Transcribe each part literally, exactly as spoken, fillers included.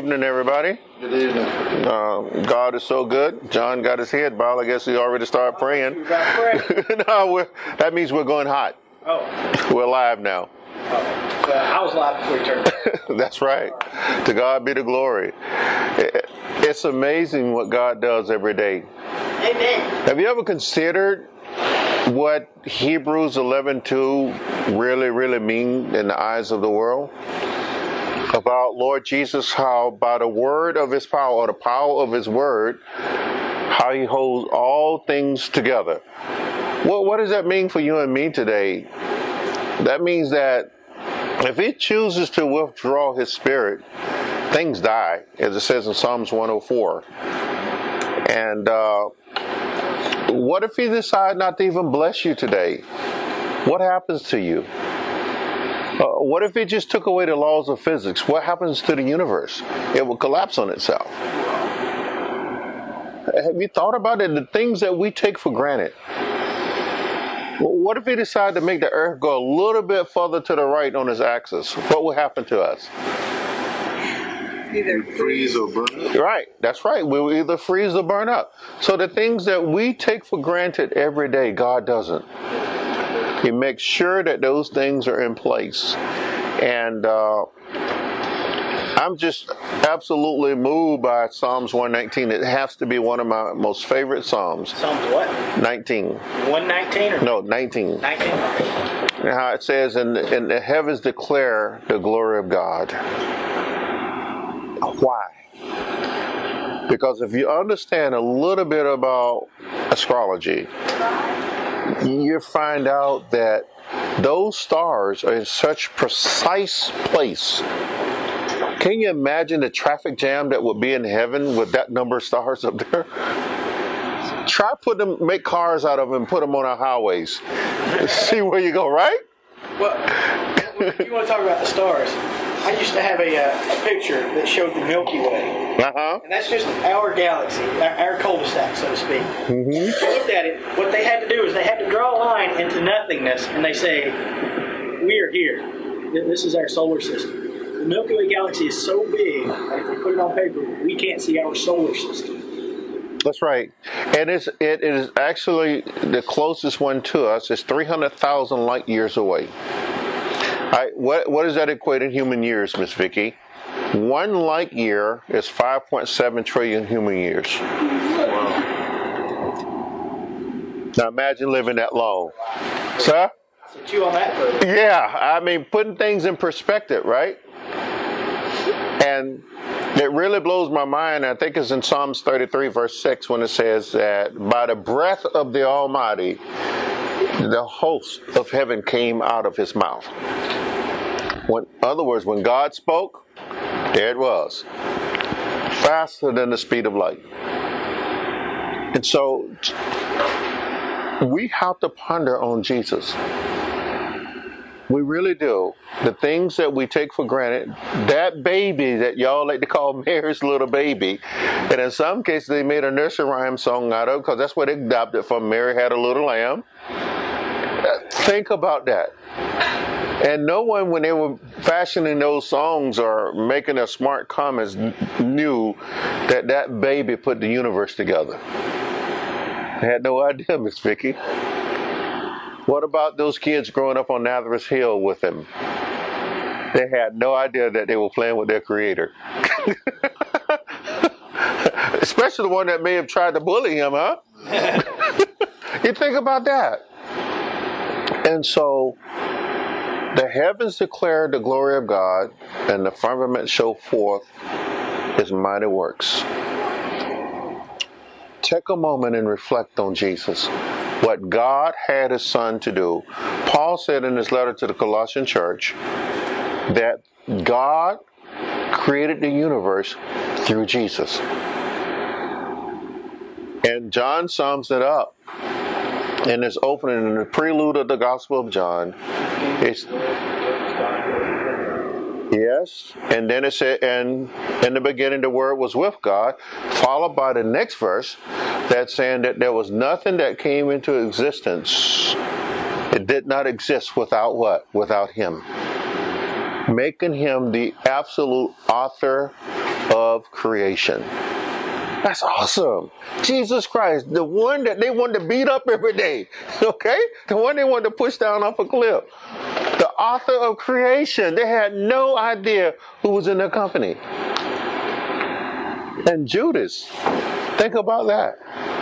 evening, everybody. Good evening. Uh, God is so good. John got his head bowed. I guess he already started praying. You got praying? No, we're, that means we're going hot. Oh. We're live now. Oh. Well, I was live before you turned. That's right. To God be the glory. It, it's amazing what God does every day. Amen. Have you ever considered what Hebrews eleven two really, really mean in the eyes of the world? About Lord Jesus, how by the word of his power, or the power of his word, how he holds all things together. Well, what does that mean for you and me today? That means that if he chooses to withdraw his spirit, things die, as it says in Psalms one oh four. And uh, what if he decides not to even bless you today? What happens to you? Uh, what if it just took away the laws of physics? What happens to the universe? It will collapse on itself. Have you thought about it? The things that we take for granted. What if he decided to make the earth go a little bit further to the right on its axis? What would happen to us? Either freeze or burn up. Right, that's right. We will either freeze or burn up. So the things that we take for granted every day, God doesn't. He makes sure that those things are in place. And uh, I'm just absolutely moved by Psalms one nineteen. It has to be one of my most favorite Psalms. Psalms what? nineteen. one nineteen or? No, nineteen. nineteen. And how it says, in, in the heavens declare the glory of God. Why? Because if you understand a little bit about astrology, you find out that those stars are in such precise place. Can you imagine the traffic jam that would be in heaven with that number of stars up there? Try put them, make cars out of them and put them on our highways. See where you go, right? Well, if you want to talk about the stars, I used to have a, uh, a picture that showed the Milky Way. Uh-huh. And that's just our galaxy, our, our cul-de-sac, so to speak. Mm-hmm. If you looked at it, what they had to do is they had to draw a line into nothingness, and they say, we are here. This is our solar system. The Milky Way galaxy is so big that if you put it on paper, we can't see our solar system. That's right. And it's, it is actually the closest one to us. It's three hundred thousand light years away. I, what, what does that equate in human years, Miss Vicki? One light year is five point seven trillion human years. Wow. Now imagine living that long. Sir? So chew on that for Yeah, I mean, putting things in perspective, right? And it really blows my mind. I think it's in Psalms thirty-three, verse six, when it says that by the breath of the Almighty, the host of heaven came out of his mouth. When, in other words, when God spoke, there it was. Faster than the speed of light. And so we have to ponder on Jesus. We really do. The things that we take for granted, that baby that y'all like to call Mary's little baby, and in some cases they made a nursery rhyme song out of, because that's what they adopted from. Mary had a little lamb. Think about that. And no one, when they were fashioning those songs or making their smart comments, knew that that baby put the universe together. They had no idea, Miss Vicki. What about those kids growing up on Nazareth Hill with him? They had no idea that they were playing with their creator. Especially the one that may have tried to bully him, huh? You think about that. And so the heavens declare the glory of God, and the firmament show forth his mighty works. Take a moment and reflect on Jesus. What God had his son to do. Paul said in his letter to the Colossian church that God created the universe through Jesus. And John sums it up in his opening, in the prelude of the Gospel of John. It's, yes, and then it said, and in the beginning the Word was with God, followed by the next verse that's saying that there was nothing that came into existence. It did not exist without what? Without him. Making him the absolute author of creation. That's awesome. Jesus Christ, the one that they wanted to beat up every day. Okay? The one they wanted to push down off a cliff. The author of creation. They had no idea who was in their company. And Judas. Think about that.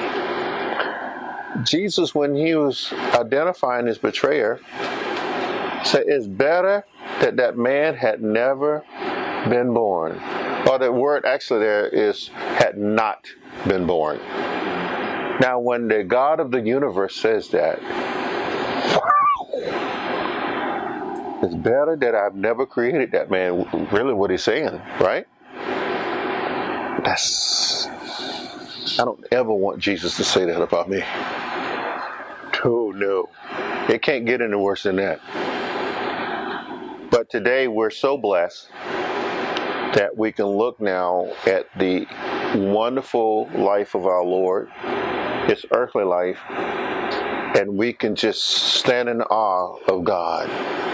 Jesus, when he was identifying his betrayer, said it's better that that man had never been born. Or the word actually there is had not been born. Now, when the God of the universe says that, it's better that I've never created that man. Really what he's saying, right? That's, I don't ever want Jesus to say that about me. Oh, no. It can't get any worse than that. But today we're so blessed that we can look now at the wonderful life of our Lord, his earthly life, and we can just stand in awe of God.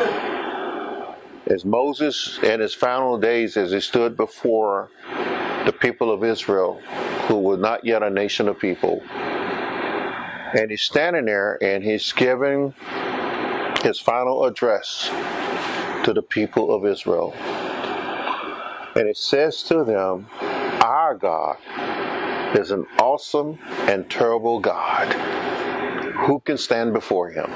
As Moses in his final days, as he stood before the people of Israel, who were not yet a nation of people, and he's standing there and he's giving his final address to the people of Israel. And it says to them, our God is an awesome and terrible God. Who can stand before him?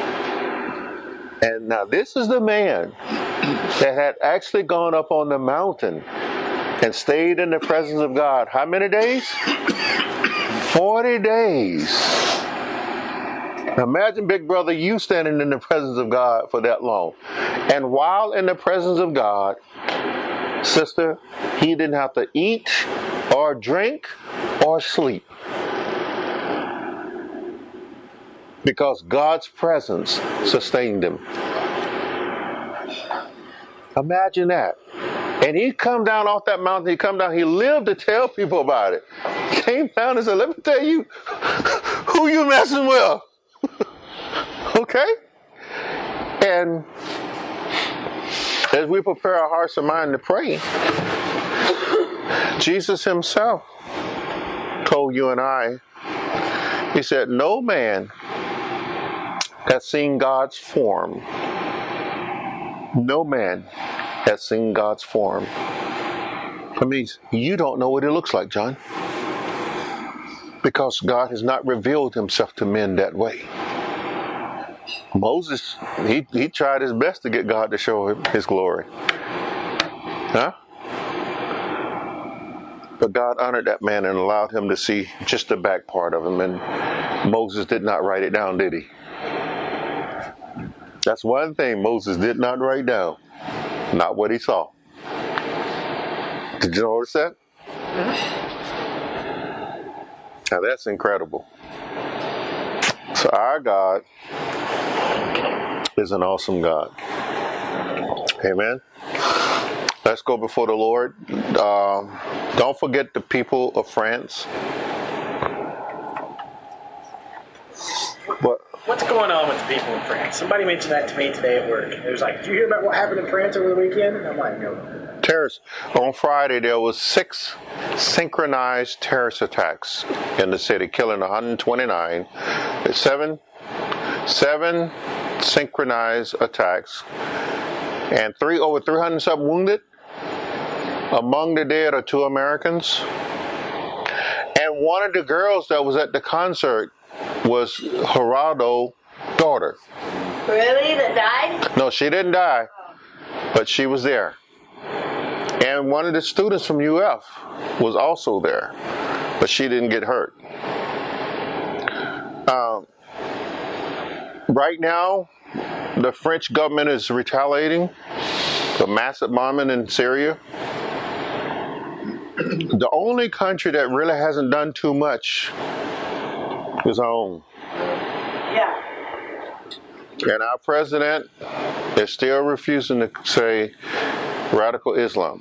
And now this is the man that had actually gone up on the mountain and stayed in the presence of God. How many days? Forty days. Now imagine, big brother, you standing in the presence of God for that long. And while in the presence of God, sister, he didn't have to eat or drink or sleep. Because God's presence sustained him. Imagine that. And he come down off that mountain, he come down, he lived to tell people about it. He came down and said, let me tell you who you messing with. Okay? And as we prepare our hearts and mind to pray, Jesus himself told you and I, he said, no man has seen God's form. No man has seen God's form. That means you don't know what it looks like, John. Because God has not revealed himself to men that way. Moses, he, he tried his best to get God to show him his glory. Huh? But God honored that man and allowed him to see just the back part of him. And Moses did not write it down, did he? That's one thing Moses did not write down. Not what he saw. Did you notice that? Now that's incredible. So our God is an awesome God. Amen. Let's go before the Lord. Um, don't forget the people of France. But what's going on with the people in France? Somebody mentioned that to me today at work. It was like, did you hear about what happened in France over the weekend? And I'm like, no. Terrorists. On Friday, there was six synchronized terrorist attacks in the city, killing one hundred twenty-nine. Seven, seven synchronized attacks, and three over three hundred some wounded. Among the dead are two Americans. And one of the girls that was at the concert was Geraldo's daughter. Really? That died? No, she didn't die, but she was there. And one of the students from U F was also there, but she didn't get hurt. Um, right now, the French government is retaliating the massive bombing in Syria. The only country that really hasn't done too much is our own. Yeah. And our president is still refusing to say radical Islam.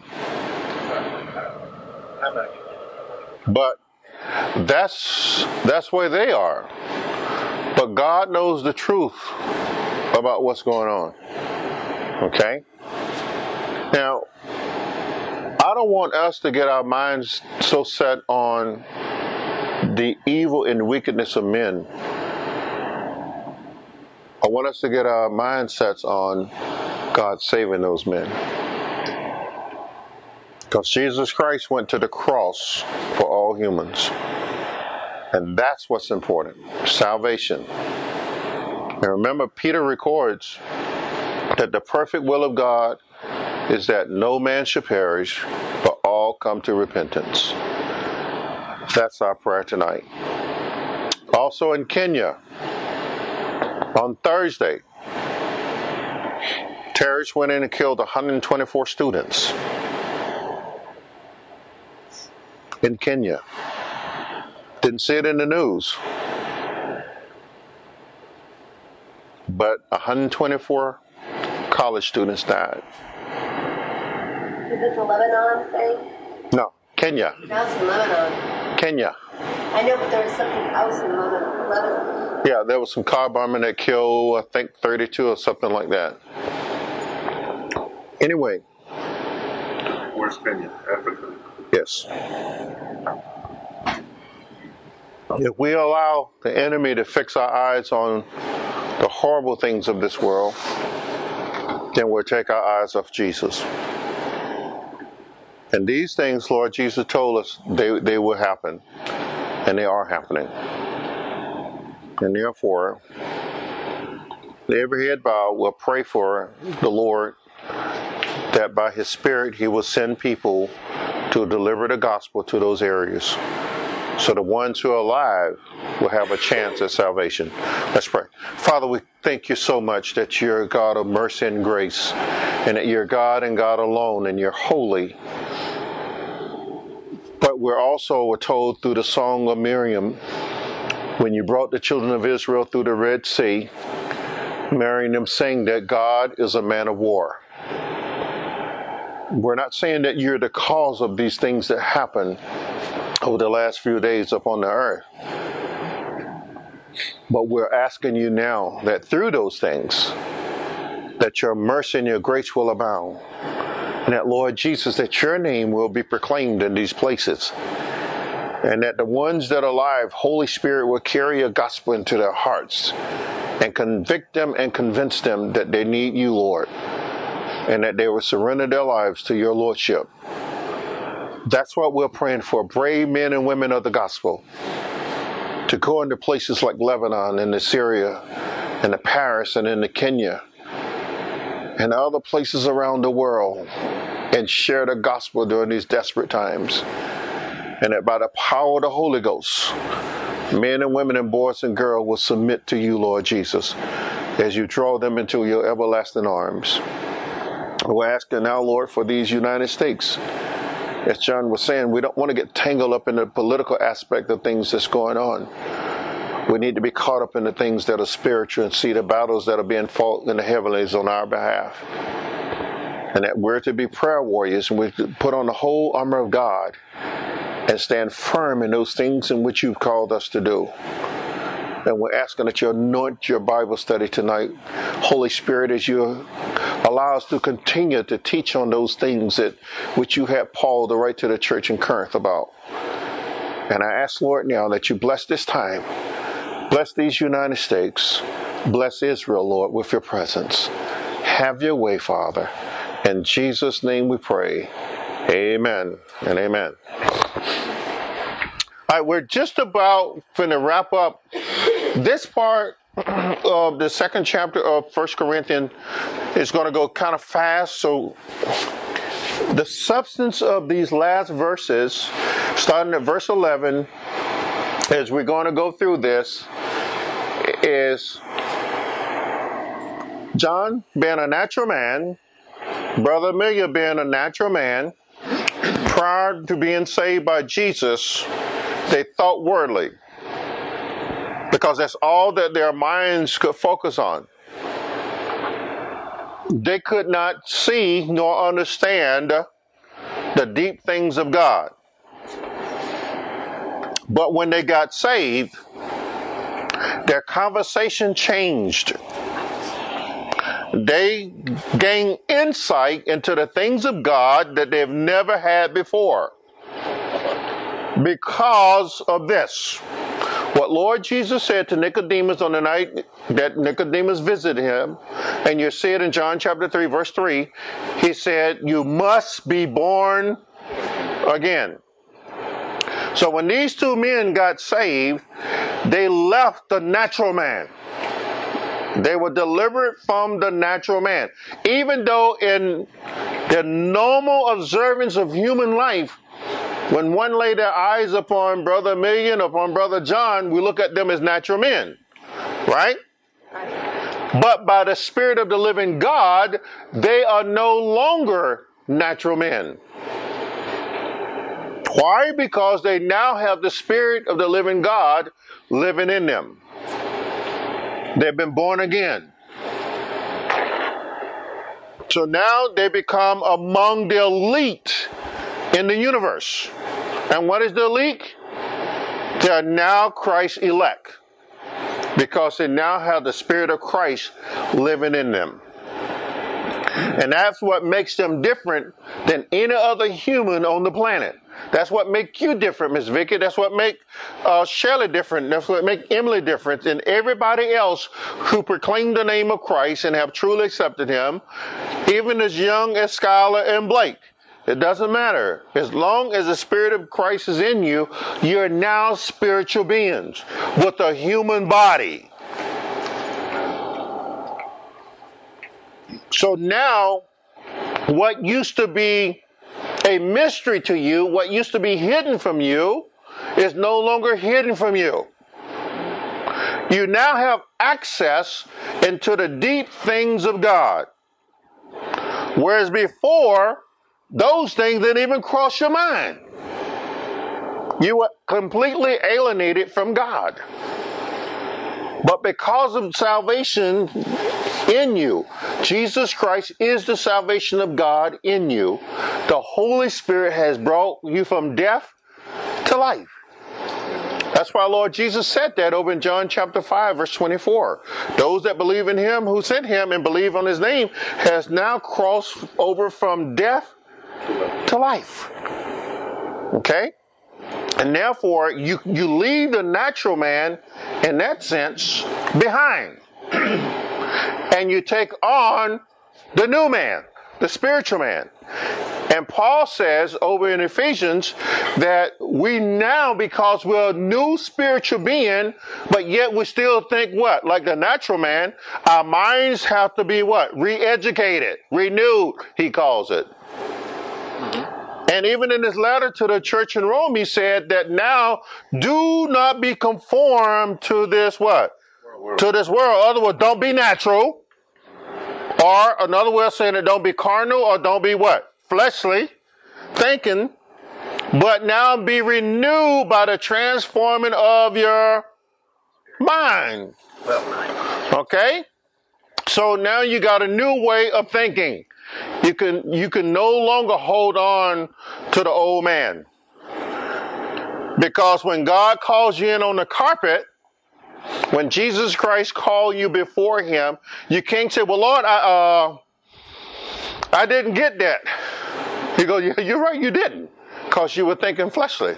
But that's that's where they are. But God knows the truth about what's going on. Okay? Now, I don't want us to get our minds so set on the evil and wickedness of men. I want us to get our mindsets on God saving those men. Because Jesus Christ went to the cross for all humans. And that's what's important. Salvation. And remember, Peter records that the perfect will of God is that no man should perish, but all come to repentance. That's our prayer tonight. Also in Kenya, on Thursday, terrorists went in and killed one hundred twenty-four students in Kenya. Didn't see it in the news. But one hundred twenty-four college students died. Is this the Lebanon thing? No, Kenya. That's in Lebanon. Kenya. I know, but there was something else in Lebanon. Lebanon. Yeah, there was some car bombing that killed, I think, thirty-two or something like that. Anyway. Where's Kenya? Africa. Yes. If we allow the enemy to fix our eyes on the horrible things of this world, then we'll take our eyes off Jesus. And these things, Lord Jesus told us, they, they will happen. And they are happening. And therefore, every head bow will pray for the Lord that by His Spirit He will send people to deliver the gospel to those areas. So the ones who are alive will have a chance at salvation. Let's pray. Father, we thank you so much that you're a God of mercy and grace, and that you're God and God alone, and you're holy. But we're also told through the song of Miriam, when you brought the children of Israel through the Red Sea, Miriam them saying that God is a man of war. We're not saying that you're the cause of these things that happen over the last few days upon the earth. But we're asking you now that through those things, that your mercy and your grace will abound. And that, Lord Jesus, that your name will be proclaimed in these places. And that the ones that are alive, Holy Spirit will carry your gospel into their hearts and convict them and convince them that they need you, Lord. And that they will surrender their lives to your Lordship. That's what we're praying for, brave men and women of the gospel, to go into places like Lebanon and Syria and the Paris and in the Kenya and other places around the world and share the gospel during these desperate times. And that by the power of the Holy Ghost, men and women and boys and girls will submit to you, Lord Jesus, as you draw them into your everlasting arms. We're asking now, Lord, for these United States. As John was saying, we don't want to get tangled up in the political aspect of things that's going on. We need to be caught up in the things that are spiritual and see the battles that are being fought in the heavenlies on our behalf. And that we're to be prayer warriors, and we put on the whole armor of God and stand firm in those things in which you've called us to do. And we're asking that you anoint your Bible study tonight, Holy Spirit, as you allow us to continue to teach on those things that which you had Paul to write to the church in Corinth about. And I ask, Lord, now that you bless this time, bless these United States, bless Israel, Lord, with your presence. Have your way, Father. In Jesus' name we pray. Amen and amen. All right, we're just about going to wrap up this part of the second chapter of First Corinthians. Is going to go kind of fast. So the substance of these last verses, starting at verse eleven, as we're going to go through this, is John being a natural man, Brother Amelia being a natural man, prior to being saved by Jesus, they thought worldly, because that's all that their minds could focus on. They could not see nor understand the deep things of God. But when they got saved, their conversation changed. They gain insight into the things of God that they've never had before. Because of this. What Lord Jesus said to Nicodemus on the night that Nicodemus visited him, and you see it in John chapter three, verse three, he said, you must be born again. So when these two men got saved, they left the natural man. They were delivered from the natural man. Even though in the normal observance of human life, when one lay their eyes upon Brother Million, upon Brother John, we look at them as natural men, right? But by the Spirit of the living God, they are no longer natural men. Why? Because they now have the Spirit of the living God living in them. They've been born again. So now they become among the elite in the universe. And what is the elite? They are now Christ's elect. Because they now have the Spirit of Christ living in them. And that's what makes them different than any other human on the planet. That's what makes you different, Miss Vicky. That's what makes uh, Shelley different. That's what makes Emily different than everybody else who proclaim the name of Christ and have truly accepted Him, even as young as Skylar and Blake. It doesn't matter. As long as the Spirit of Christ is in you, you're now spiritual beings with a human body. So now, what used to be a mystery to you, what used to be hidden from you, is no longer hidden from you. You now have access into the deep things of God. Whereas before, those things didn't even cross your mind. You were completely alienated from God. But because of salvation in you, Jesus Christ is the salvation of God in you. The Holy Spirit has brought you from death to life. That's why Lord Jesus said that over in John chapter five, verse twenty-four. Those that believe in Him who sent Him and believe on His name has now crossed over from death to life. Okay? And therefore, you, you leave the natural man, in that sense, behind. And you take on the new man, the spiritual man. And Paul says over in Ephesians that we now, because we're a new spiritual being, but yet we still think what? Like the natural man, our minds have to be what? Re-educated, renewed, he calls it. Mm-hmm. And even in his letter to the church in Rome, he said that now do not be conformed to this what? World. To this world. In other words, don't be natural. Or another way of saying it, don't be carnal or don't be what? Fleshly thinking. But now be renewed by the transforming of your mind. Okay? So now you got a new way of thinking. You can you can no longer hold on to the old man. Because when God calls you in on the carpet, when Jesus Christ called you before Him, you can't say, well, Lord, I uh, I didn't get that. He goes, yeah, you're right, you didn't. Because you were thinking fleshly.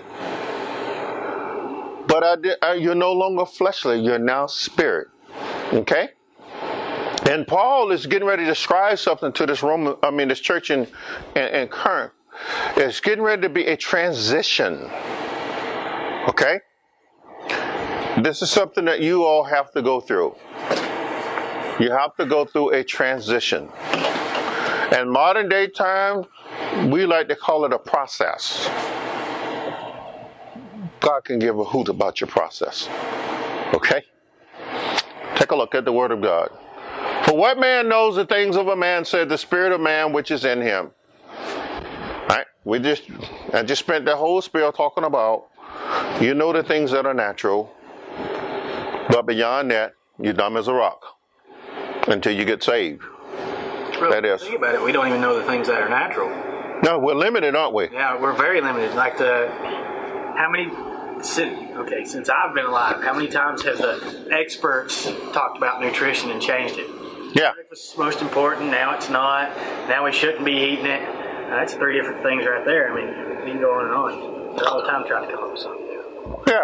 But I did, uh, you're no longer fleshly, you're now spirit. Okay? And Paul is getting ready to describe something to this Roman, I mean, this church in, in, in Corinth. It's getting ready to be a transition. Okay? This is something that you all have to go through. You have to go through a transition. In modern day time, we like to call it a process. God can give a hoot about your process. Okay? Take a look at the Word of God. For what man knows the things of a man, said the spirit of man which is in him. Right? We just, I just spent the whole spell talking about, you know the things that are natural, but beyond that, you're dumb as a rock until you get saved. Really, that is. Think about it. We don't even know the things that are natural. No, we're limited, aren't we? Yeah, we're very limited. Like the, how many, since, okay, since I've been alive, how many times have the experts talked about nutrition and changed it? Yeah. It was most important. Now it's not. Now we shouldn't be eating it. Uh, that's three different things right there. I mean, we can go on and on. They're all the time trying to come up with something new. Yeah.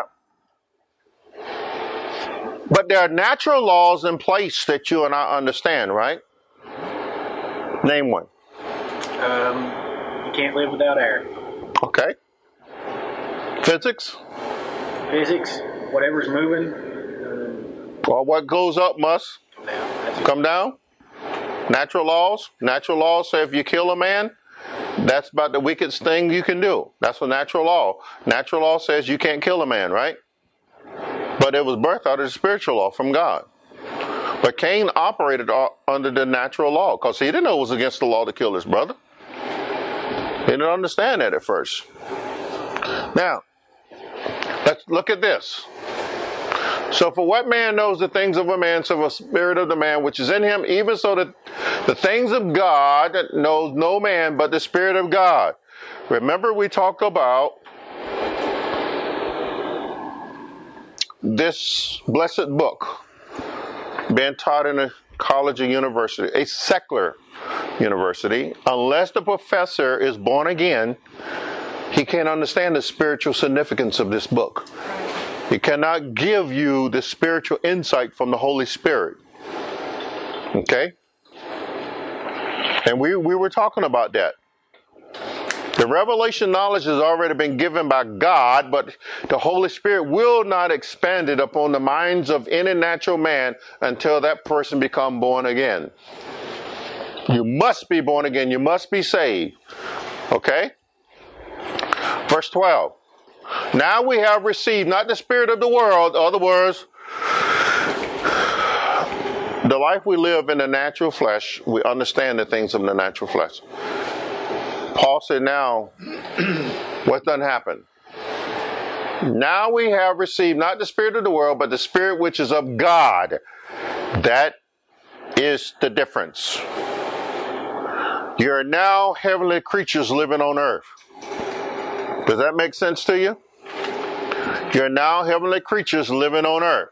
But there are natural laws in place that you and I understand, right? Name one. Um, you can't live without air. Okay. Physics? Physics, whatever's moving. Um, Or what goes up must come down. That's come down? Natural laws? Natural laws say if you kill a man, that's about the wickedest thing you can do. That's a natural law. Natural law says you can't kill a man, right? But it was birthed out of the spiritual law from God. But Cain operated under the natural law because he didn't know it was against the law to kill his brother. He didn't understand that at first. Now, let's look at this. So for what man knows the things of a man, so the spirit of the man which is in him, even so that the things of God knows no man but the Spirit of God. Remember we talked about this blessed book being taught in a college or university, a secular university. Unless the professor is born again, he can't understand the spiritual significance of this book. He cannot give you the spiritual insight from the Holy Spirit. Okay? And we, we were talking about that. The revelation knowledge has already been given by God, but the Holy Spirit will not expand it upon the minds of any natural man until that person become born again. You must be born again. You must be saved. Okay? Verse twelve. Now we have received not the spirit of the world, in other words, the life we live in the natural flesh, we understand the things of the natural flesh. Paul said now, what done happened? Now we have received not the spirit of the world, but the Spirit which is of God. That is the difference. You're now heavenly creatures living on earth. Does that make sense to you? You're now heavenly creatures living on earth.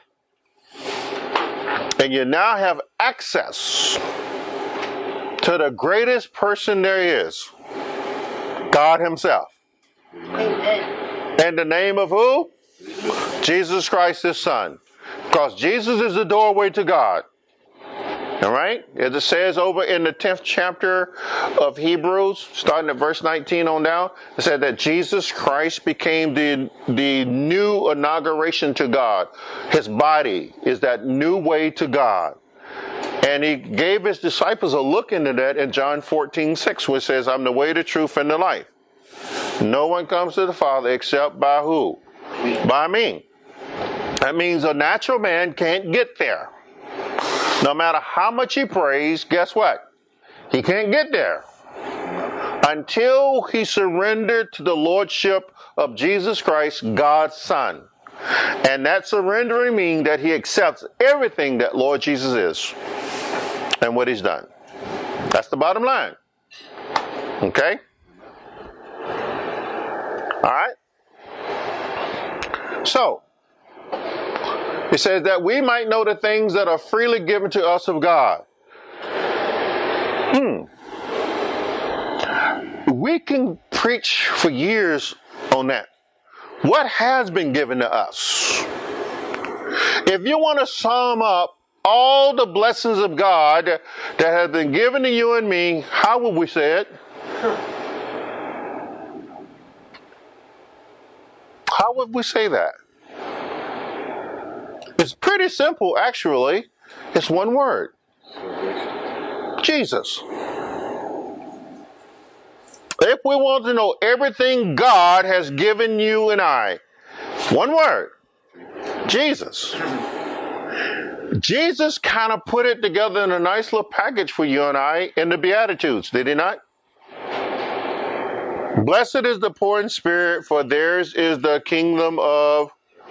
And you now have access to the greatest person there is, God Himself. Amen. In the name of who? Jesus Christ, His Son. Because Jesus is the doorway to God. All right? As it says over in the tenth chapter of Hebrews, starting at verse nineteen on down, it said that Jesus Christ became the, the new inauguration to God. His body is that new way to God. And He gave His disciples a look into that in John fourteen six, which says, I'm the way, the truth, and the life. No one comes to the Father except by who? By me. That means a natural man can't get there. No matter how much he prays, guess what? He can't get there until he surrendered to the lordship of Jesus Christ, God's Son. And that surrendering means that he accepts everything that Lord Jesus is and what He's done. That's the bottom line. Okay? All right? So, it says that we might know the things that are freely given to us of God. Hmm. We can preach for years on that. What has been given to us? If you want to sum up all the blessings of God that have been given to you and me, how would we say it? How would we say that? It's pretty simple, actually. It's one word. Jesus. If we want to know everything God has given you and I, one word. Jesus. Jesus kind of put it together in a nice little package for you and I in the Beatitudes, did He not? Blessed is the poor in spirit, for theirs is the kingdom of...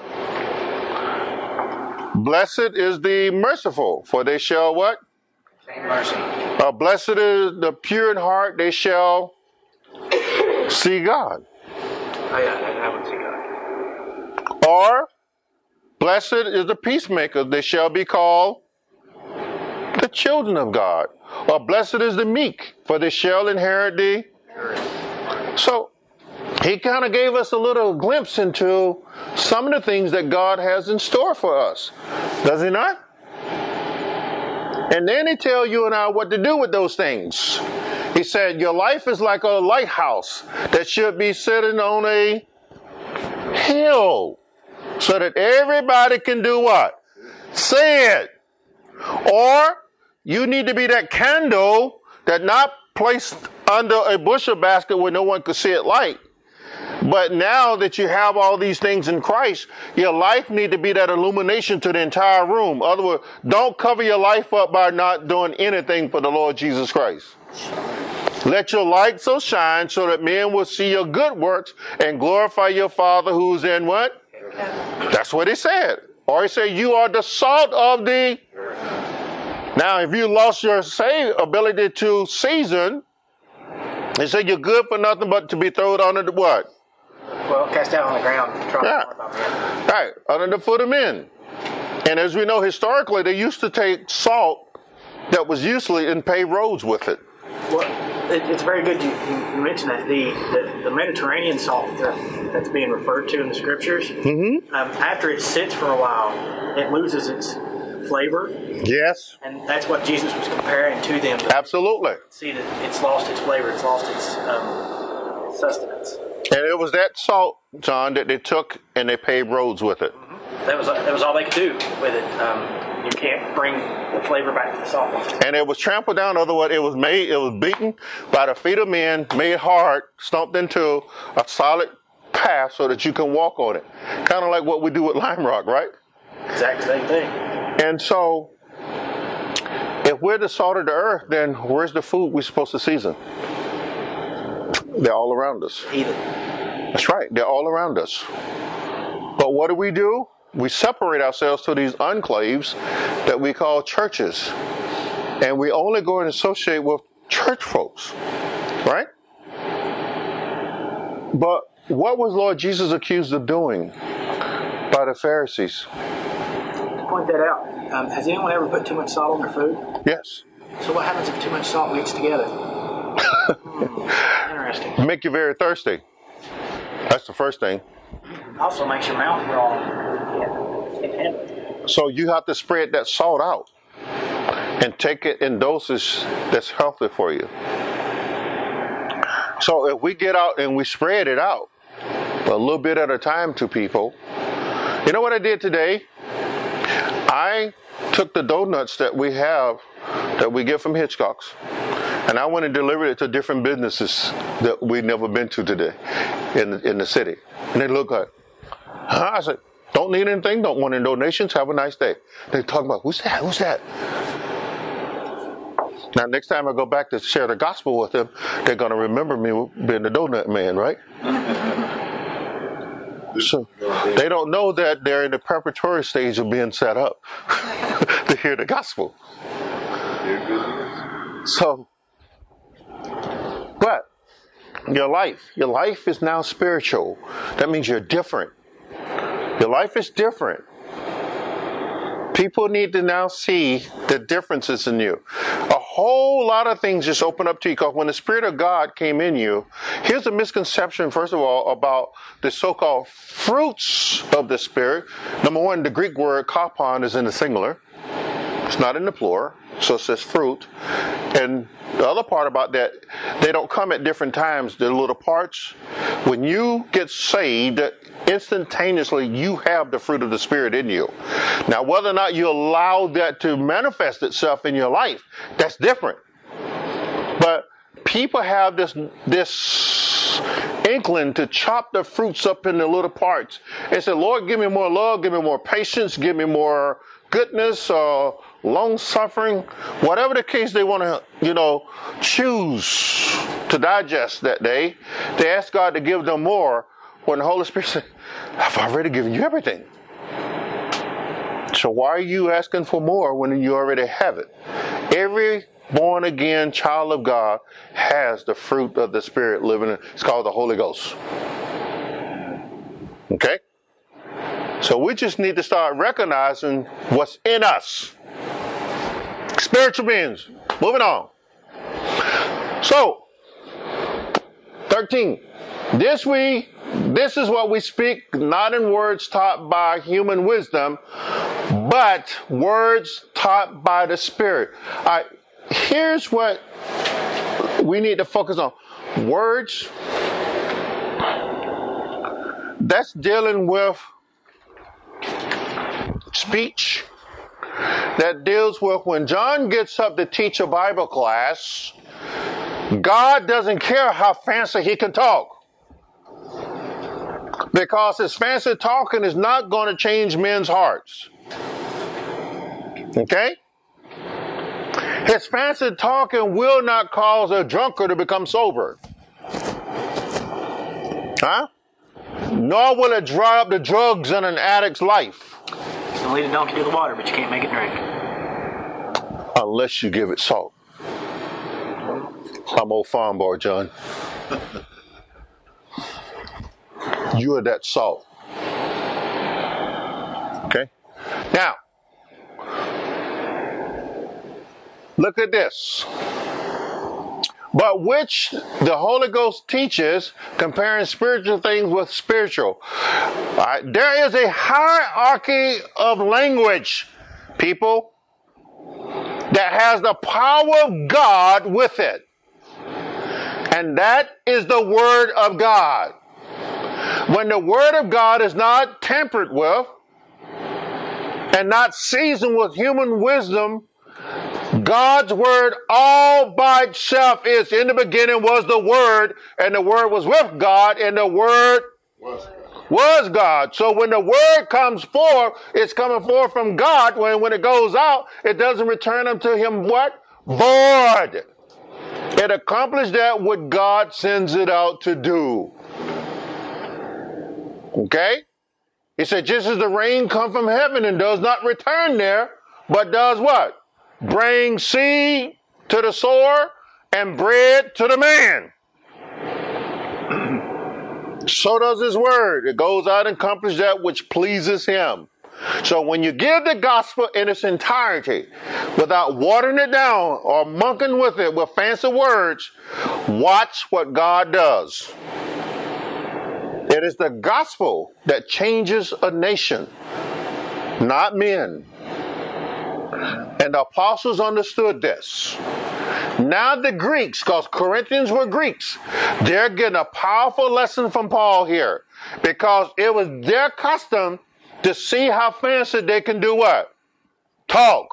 Blessed is the merciful, for they shall what? mercy. Uh, blessed is the pure in heart, they shall see God. Oh yeah, I would see God. Or, blessed is the peacemaker, they shall be called the children of God. Or blessed is the meek, for they shall inherit the. So he kind of gave us a little glimpse into some of the things that God has in store for us. Does he not? And then he tells you and I what to do with those things. He said, your life is like a lighthouse that should be sitting on a hill so that everybody can do what? See it. Or you need to be that candle that not placed under a bushel basket where no one could see it light. But now that you have all these things in Christ, your life need to be that illumination to the entire room. In other words, don't cover your life up by not doing anything for the Lord Jesus Christ. Let your light so shine so that men will see your good works and glorify your Father who's in what? That's what he said. Or he said, you are the salt of the. Now, if you lost your say, ability to season, he said you're good for nothing but to be thrown under the what? Well, cast out on the ground. Yeah. Right, under the foot of men. And as we know historically, they used to take salt that was usually in paved roads with it. Well, it, it's very good you, you mentioned that. The, the, the Mediterranean salt that, that's being referred to in the scriptures, mm-hmm. um, after it sits for a while, it loses its flavor. Yes. And that's what Jesus was comparing to them. Absolutely. See that it's lost its flavor, it's lost its um, sustenance. And it was that salt, John, that they took and they paved roads with it. Mm-hmm. That was that was all they could do with it. Um, you can't bring the flavor back to the salt. And it was trampled down. Otherwise, it was made, it was beaten by the feet of men, made hard, stomped into a solid path so that you can walk on it. Kind of like what we do with Lime Rock, right? Exact same thing. And so, if we're the salt of the earth, then where's the food we're supposed to season? They're all around us. Either. That's right. They're all around us. But what do we do? We separate ourselves to these enclaves that we call churches. And we only go and associate with church folks. Right? But what was Lord Jesus accused of doing by the Pharisees? To point that out, um, has anyone ever put too much salt on their food? Yes. So what happens if too much salt mixed together? hmm, interesting. Make you very thirsty. That's the first thing. Also makes your mouth raw. Can't handle it. So you have to spread that salt out and take it in doses that's healthy for you. So if we get out and we spread it out a little bit at a time to people, you know what I did today? I took the donuts that we have, that we get from Hitchcock's, and I went and delivered it to different businesses that we've never been to today in the, in the city. And they look like, huh? I said, don't need anything, don't want any donations, have a nice day. They talk about, who's that, who's that? Now, next time I go back to share the gospel with them, they're going to remember me being the donut man, right? So they don't know that they're in the preparatory stage of being set up to hear the gospel. So, but your life, your life is now spiritual. That means you're different. Your life is different. People need to now see the differences in you. A whole lot of things just open up to you, because when the Spirit of God came in you, here's a misconception, first of all, about the so-called fruits of the Spirit. Number one, the Greek word karpon is in the singular. It's not in the plural, so it says fruit. And the other part about that, they don't come at different times. They're little parts. When you get saved, instantaneously you have the fruit of the Spirit in you. Now, whether or not you allow that to manifest itself in your life, that's different. But people have this this inkling to chop the fruits up into little parts and say, Lord, give me more love, give me more patience, give me more goodness, or long suffering, whatever the case they want to, you know, choose to digest that day. They ask God to give them more, when the Holy Spirit said, I've already given you everything. So why are you asking for more when you already have it? Every born again child of God has the fruit of the Spirit living in. It's called the Holy Ghost. Okay? So we just need to start recognizing what's in us. Spiritual beings. Moving on. So, thirteen. This we, this is what we speak, not in words taught by human wisdom, but words taught by the Spirit. All right, here's what we need to focus on. Words, that's dealing with speech. That deals with when John gets up to teach a Bible class, God doesn't care how fancy he can talk. Because his fancy talking is not going to change men's hearts. Okay? His fancy talking will not cause a drunkard to become sober. Huh? Nor will it dry up the drugs in an addict's life. You can lead a donkey to the water, but you can't make it drink. Unless you give it salt. I'm old farm boy, John. You are that salt. Okay? Now, look at this. But which the Holy Ghost teaches, comparing spiritual things with spiritual. All right? There is a hierarchy of language, people, that has the power of God with it. And that is the Word of God. When the Word of God is not tempered with and not seasoned with human wisdom, God's Word all by itself is, in the beginning was the Word, and the Word was with God, and the Word was God. Was God. So when the Word comes forth, it's coming forth from God. When, when it goes out, it doesn't return unto Him what? Void. It accomplished that what God sends it out to do. Okay? He said, just as the rain comes from heaven and does not return there, but does what? Bring seed to the sower and bread to the man. So does his word. It goes out and accomplishes that which pleases him. So when you give the gospel in its entirety, without watering it down or monkeying with it with fancy words, watch what God does. It is the gospel that changes a nation, not men. And the apostles understood this. Now the Greeks, because Corinthians were Greeks, they're getting a powerful lesson from Paul here. Because it was their custom to see how fancy they can do what? Talk.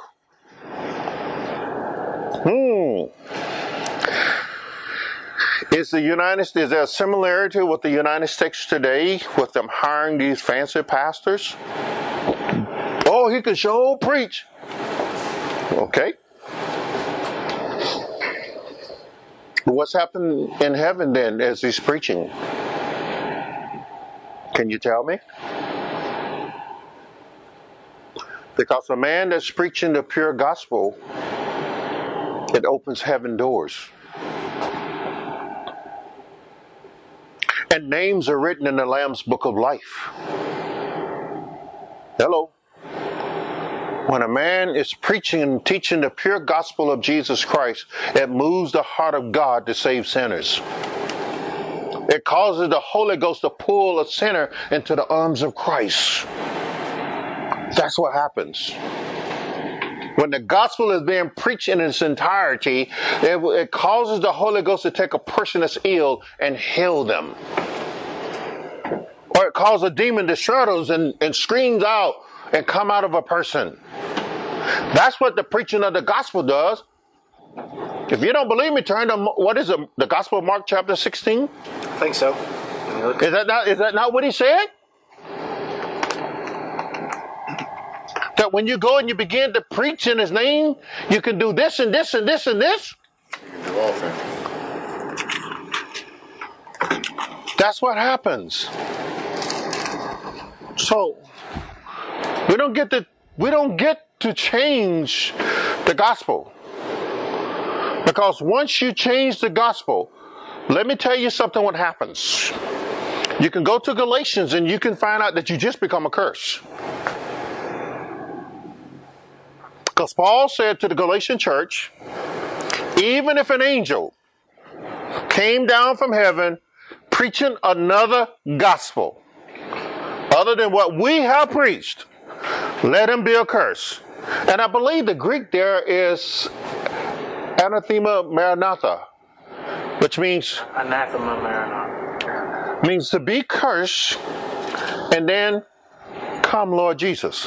Hmm. Is the United States, is there a similarity with the United States today with them hiring these fancy pastors? Oh, he can sure preach. Okay. What's happened in heaven then as he's preaching? Can you tell me? Because a man that's preaching the pure gospel, it opens heaven doors. And names are written in the Lamb's book of life. Hello. When a man is preaching and teaching the pure gospel of Jesus Christ, it moves the heart of God to save sinners. It causes the Holy Ghost to pull a sinner into the arms of Christ. That's what happens. When the gospel is being preached in its entirety, it, it causes the Holy Ghost to take a person that's ill and heal them. Or it causes a demon to shudders and, and screams out and come out of a person. That's what the preaching of the gospel does. If you don't believe me, turn to, what is it, the Gospel of Mark chapter sixteen? I think so. Is that not, is that not what he said? That when you go and you begin to preach in his name, you can do this and this and this and this? You can do all things. That's what happens. So, we don't get to, we don't get to change the gospel. Because once you change the gospel, let me tell you something what happens. You can go to Galatians and you can find out that you just become a curse. Because Paul said to the Galatian church, even if an angel came down from heaven preaching another gospel other than what we have preached, let him be accursed. And I believe the Greek there is anathema maranatha, which means Anathema maranatha. means to be cursed, and then come Lord Jesus.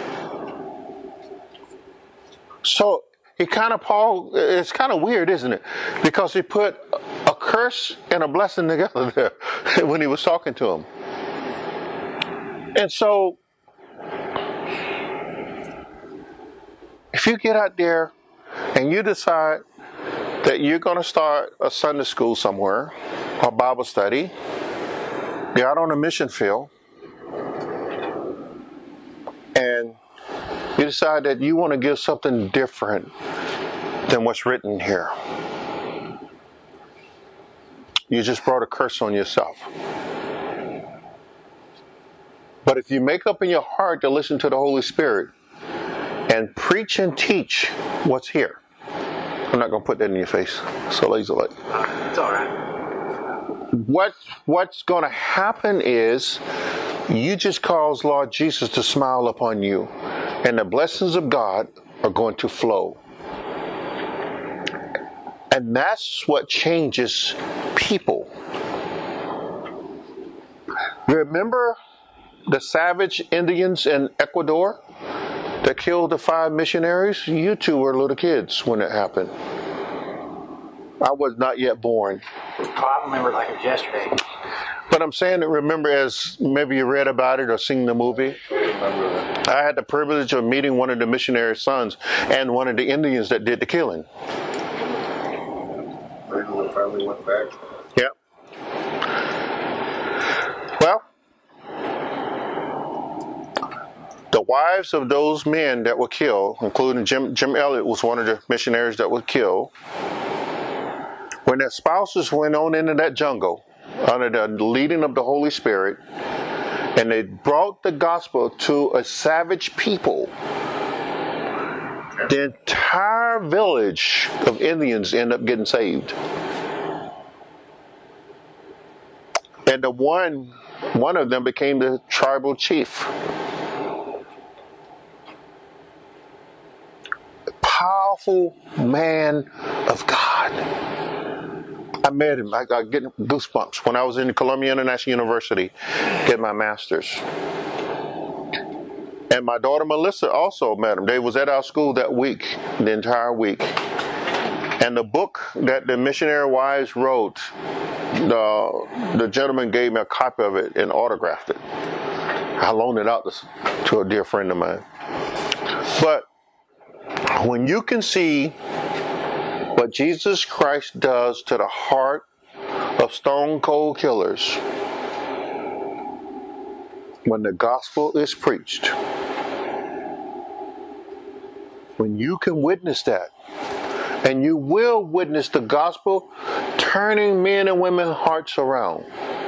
So he kind of Paul, it's kind of weird, isn't it? Because he put a curse and a blessing together there when he was talking to him. And so if you get out there and you decide that you're going to start a Sunday school somewhere, or Bible study, you're out on a mission field, and you decide that you want to give something different than what's written here, you just brought a curse on yourself. But if you make up in your heart to listen to the Holy Spirit and preach and teach what's here, I'm not going to put that in your face so lazily. It's all right. What, what's going to happen is you just cause Lord Jesus to smile upon you, and the blessings of God are going to flow. And that's what changes people. Remember the savage Indians in Ecuador that killed the five missionaries? You two were little kids when it happened. I was not yet born. Oh, I remember it like it was yesterday. But I'm saying that, remember, as maybe you read about it or seen the movie, I had the privilege of meeting one of the missionary sons and one of the Indians that did the killing. The family went back. Yep. Well, the wives of those men that were killed, including Jim, Jim Elliot was one of the missionaries that was killed, when their spouses went on into that jungle under the leading of the Holy Spirit, and they brought the gospel to a savage people, the entire village of Indians ended up getting saved. And the one, one of them became the tribal chief. Powerful man of God. I met him. I got getting goosebumps when I was in Columbia International University getting my master's. And my daughter Melissa also met him. They was at our school that week, the entire week. And the book that the missionary wives wrote, the, the gentleman gave me a copy of it and autographed it. I loaned it out to, to a dear friend of mine. But when you can see what Jesus Christ does to the heart of stone cold killers when the gospel is preached, when you can witness that, and you will witness the gospel turning men and women's hearts around,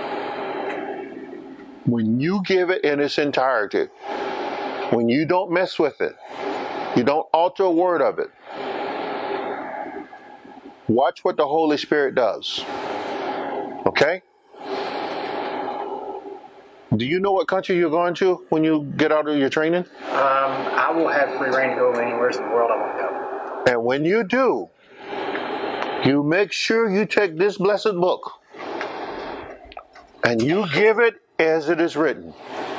when you give it in its entirety, when you don't mess with it, you don't alter a word of it, watch what the Holy Spirit does. Okay? Do you know what country you're going to when you get out of your training? Um, I will have free reign to go anywhere in the world I want to go. And when you do, you make sure you take this blessed book and you give it as it is written.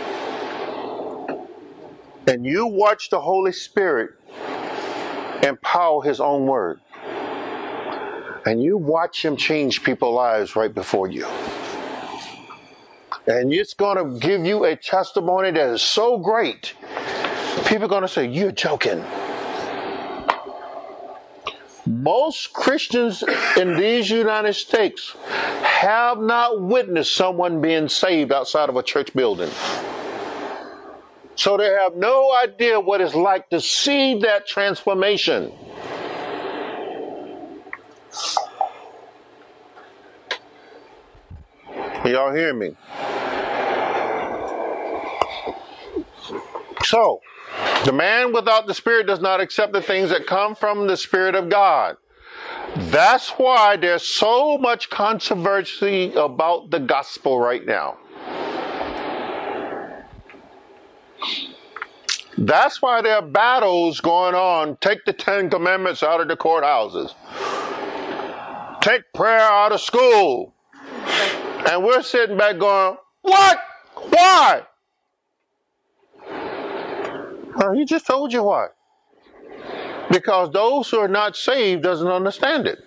And you watch the Holy Spirit empower His own word. And you watch Him change people's lives right before you. And it's going to give you a testimony that is so great, people are going to say, you're joking. Most Christians in these United States have not witnessed someone being saved outside of a church building. So they have no idea what it's like to see that transformation. Y'all hear me? So, the man without the Spirit does not accept the things that come from the Spirit of God. That's why there's so much controversy about the gospel right now. That's why there are battles going on. Take the Ten Commandments out of the courthouses. Take prayer out of school. And we're sitting back going, what? Why? Well, he just told you why. Because those who are not saved doesn't understand it.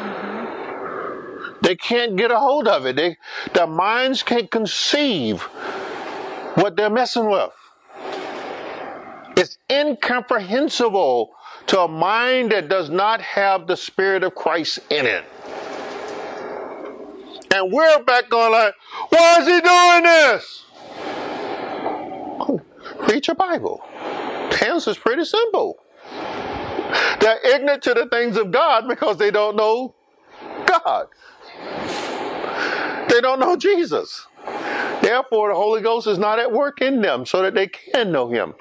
They can't get a hold of it. They, their minds can't conceive what they're messing with. It's incomprehensible to a mind that does not have the Spirit of Christ in it. And we're back going like, why is he doing this? Read your Bible. The answer is pretty simple. They're ignorant to the things of God because they don't know God. They don't know Jesus. Therefore, the Holy Ghost is not at work in them so that they can know him.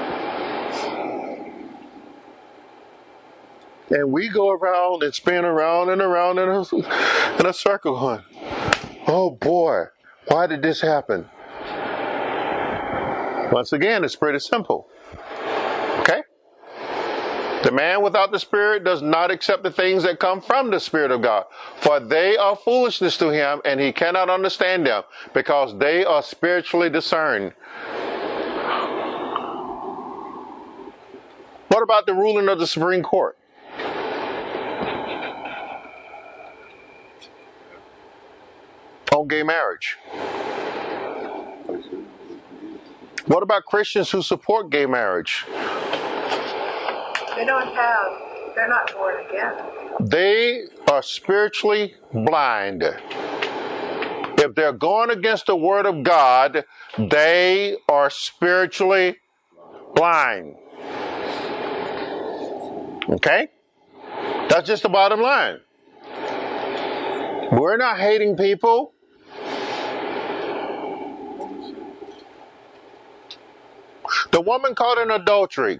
And we go around and spin around and around in a, in a circle going, oh boy, why did this happen? Once again, it's pretty simple. Okay? The man without the Spirit does not accept the things that come from the Spirit of God, for they are foolishness to him, and he cannot understand them, because they are spiritually discerned. What about the ruling of the Supreme Court? On gay marriage? What about Christians who support gay marriage? They don't have, they're not born again. They are spiritually blind. If they're going against the Word of God, they are spiritually blind. Okay? That's just the bottom line. We're not hating people. The woman caught in adultery.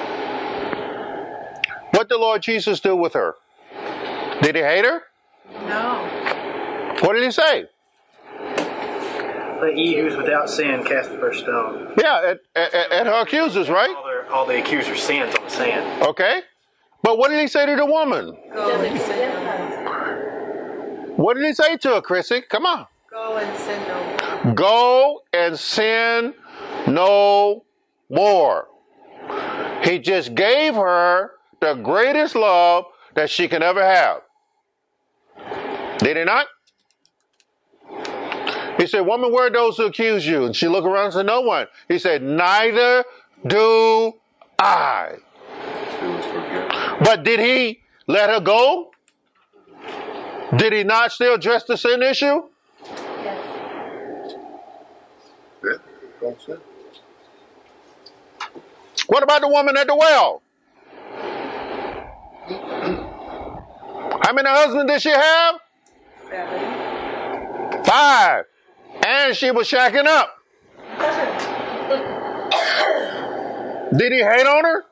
What did the Lord Jesus do with her? Did he hate her? No. What did he say? Let ye who is without sin cast the first stone. Yeah, at, at, at her accusers, right? All, their, all the accuser's sins on the sand. Okay. But what did he say to the woman? Go and sin no more. What did he say to her, Chrissy? Come on. Go and sin no more. Go and sin no more. He just gave her the greatest love that she can ever have. Did he not? He said, woman, where are those who accuse you? And she looked around and said, no one. He said, neither do I. But did he let her go? Did he not still address the sin issue? Yes. Yeah, that's it. What about the woman at the well? How many husbands did she have? Seven. Five. And she was shacking up. Did he hate on her?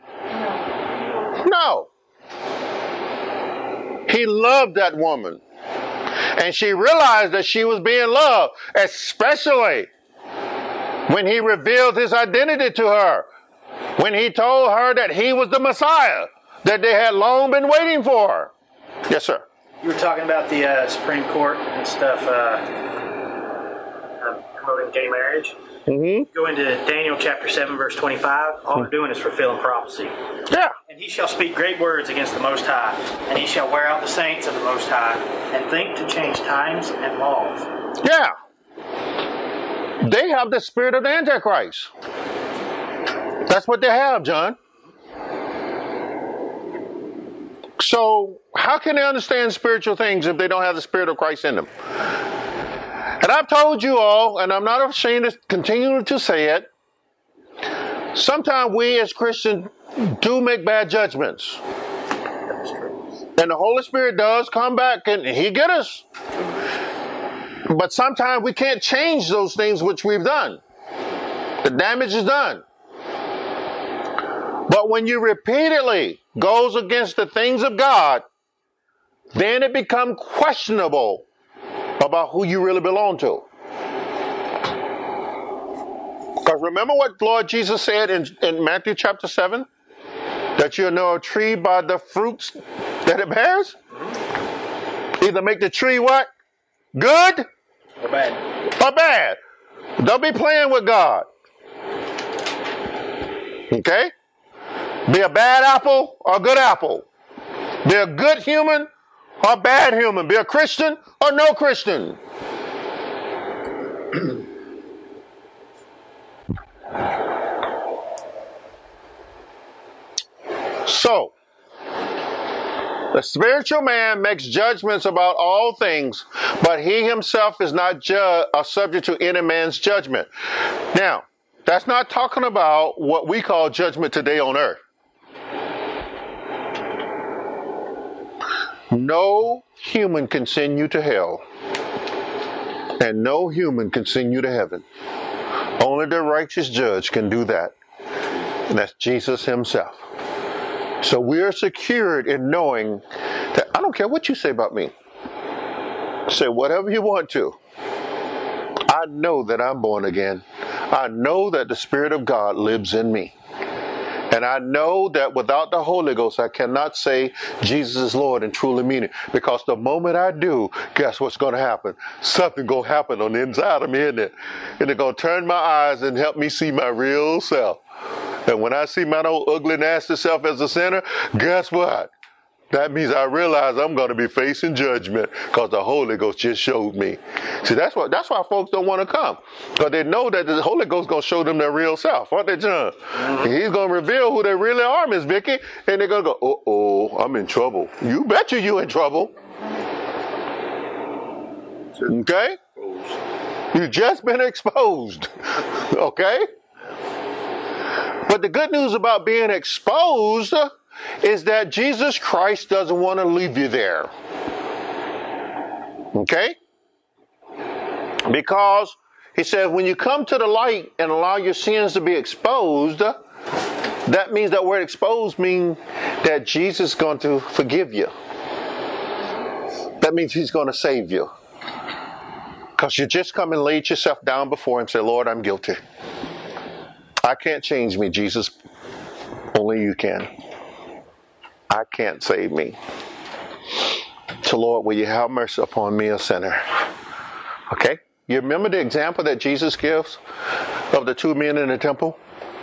No. He loved that woman. And she realized that she was being loved, especially when he revealed his identity to her. When he told her that he was the Messiah, that they had long been waiting for. Yes, sir. You were talking about the uh, Supreme Court and stuff, uh, uh, promoting gay marriage. Mm-hmm. Go into Daniel chapter seven, verse twenty-five. All they're doing is fulfilling prophecy. Yeah. And he shall speak great words against the Most High, and he shall wear out the saints of the Most High, and think to change times and laws. Yeah. They have the spirit of the Antichrist. That's what they have, John. So how can they understand spiritual things if they don't have the Spirit of Christ in them? And I've told you all, and I'm not ashamed to continue to say it, sometimes we as Christians do make bad judgments. And the Holy Spirit does come back and he get us. But sometimes we can't change those things which we've done. The damage is done. But when you repeatedly goes against the things of God, then it becomes questionable about who you really belong to. Because remember what Lord Jesus said in, in Matthew chapter seven? That you'll know a tree by the fruits that it bears? Either make the tree what? Good? Or bad. Or bad. Don't be playing with God. Okay? Be a bad apple or a good apple. Be a good human or a bad human. Be a Christian or no Christian. So, the spiritual man makes judgments about all things, but he himself is not ju- uh, subject to any man's judgment. Now, that's not talking about what we call judgment today on earth. No human can send you to hell, and no human can send you to heaven. Only the righteous judge can do that, and that's Jesus himself. So we are secured in knowing that I don't care what you say about me. Say whatever you want to. I know that I'm born again. I know that the Spirit of God lives in me. And I know that without the Holy Ghost, I cannot say Jesus is Lord and truly mean it. Because the moment I do, guess what's going to happen? Something going to happen on the inside of me, isn't it? And it's going to turn my eyes and help me see my real self. And when I see my old ugly, nasty self as a sinner, guess what? That means I realize I'm going to be facing judgment because the Holy Ghost just showed me. See, that's what that's why folks don't want to come, because they know that the Holy Ghost is going to show them their real self, aren't they, John? Mm-hmm. He's going to reveal who they really are, Miss Vicky, and they're going to go, uh-oh, I'm in trouble. You betcha you in trouble. Okay? You've just been exposed. Okay? But the good news about being exposed is that Jesus Christ doesn't want to leave you there. Okay? Because he says when you come to the light and allow your sins to be exposed, that means that word exposed means that Jesus is going to forgive you. That means he's going to save you. Because you just come and laid yourself down before him and say, Lord, I'm guilty. I can't change me, Jesus. Only you can. I can't save me. So, Lord, will you have mercy upon me, a sinner? Okay? You remember the example that Jesus gives of the two men in the temple?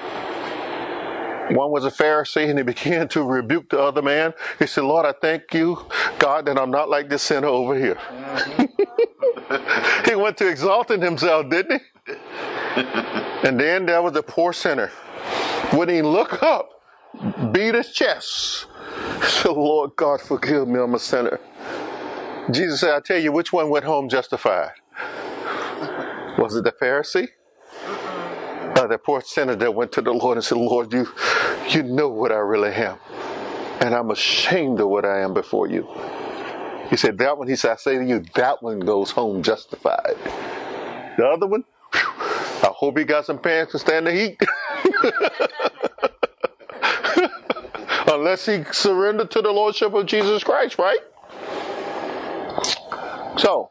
One was a Pharisee, and he began to rebuke the other man. He said, Lord, I thank you, God, that I'm not like this sinner over here. Mm-hmm. He went to exalting himself, didn't he? And then there was the poor sinner. Wouldn't he look up, beat his chest, say, Lord God, forgive me, I'm a sinner. Jesus said, I tell you, which one went home justified? Was it the Pharisee? Uh, the poor sinner that went to the Lord and said, Lord, you, you know what I really am. And I'm ashamed of what I am before you. He said, that one, he said, I say to you, that one goes home justified. The other one, whew, I hope he got some pants to stand the heat. Unless he surrendered to the Lordship of Jesus Christ, right? So,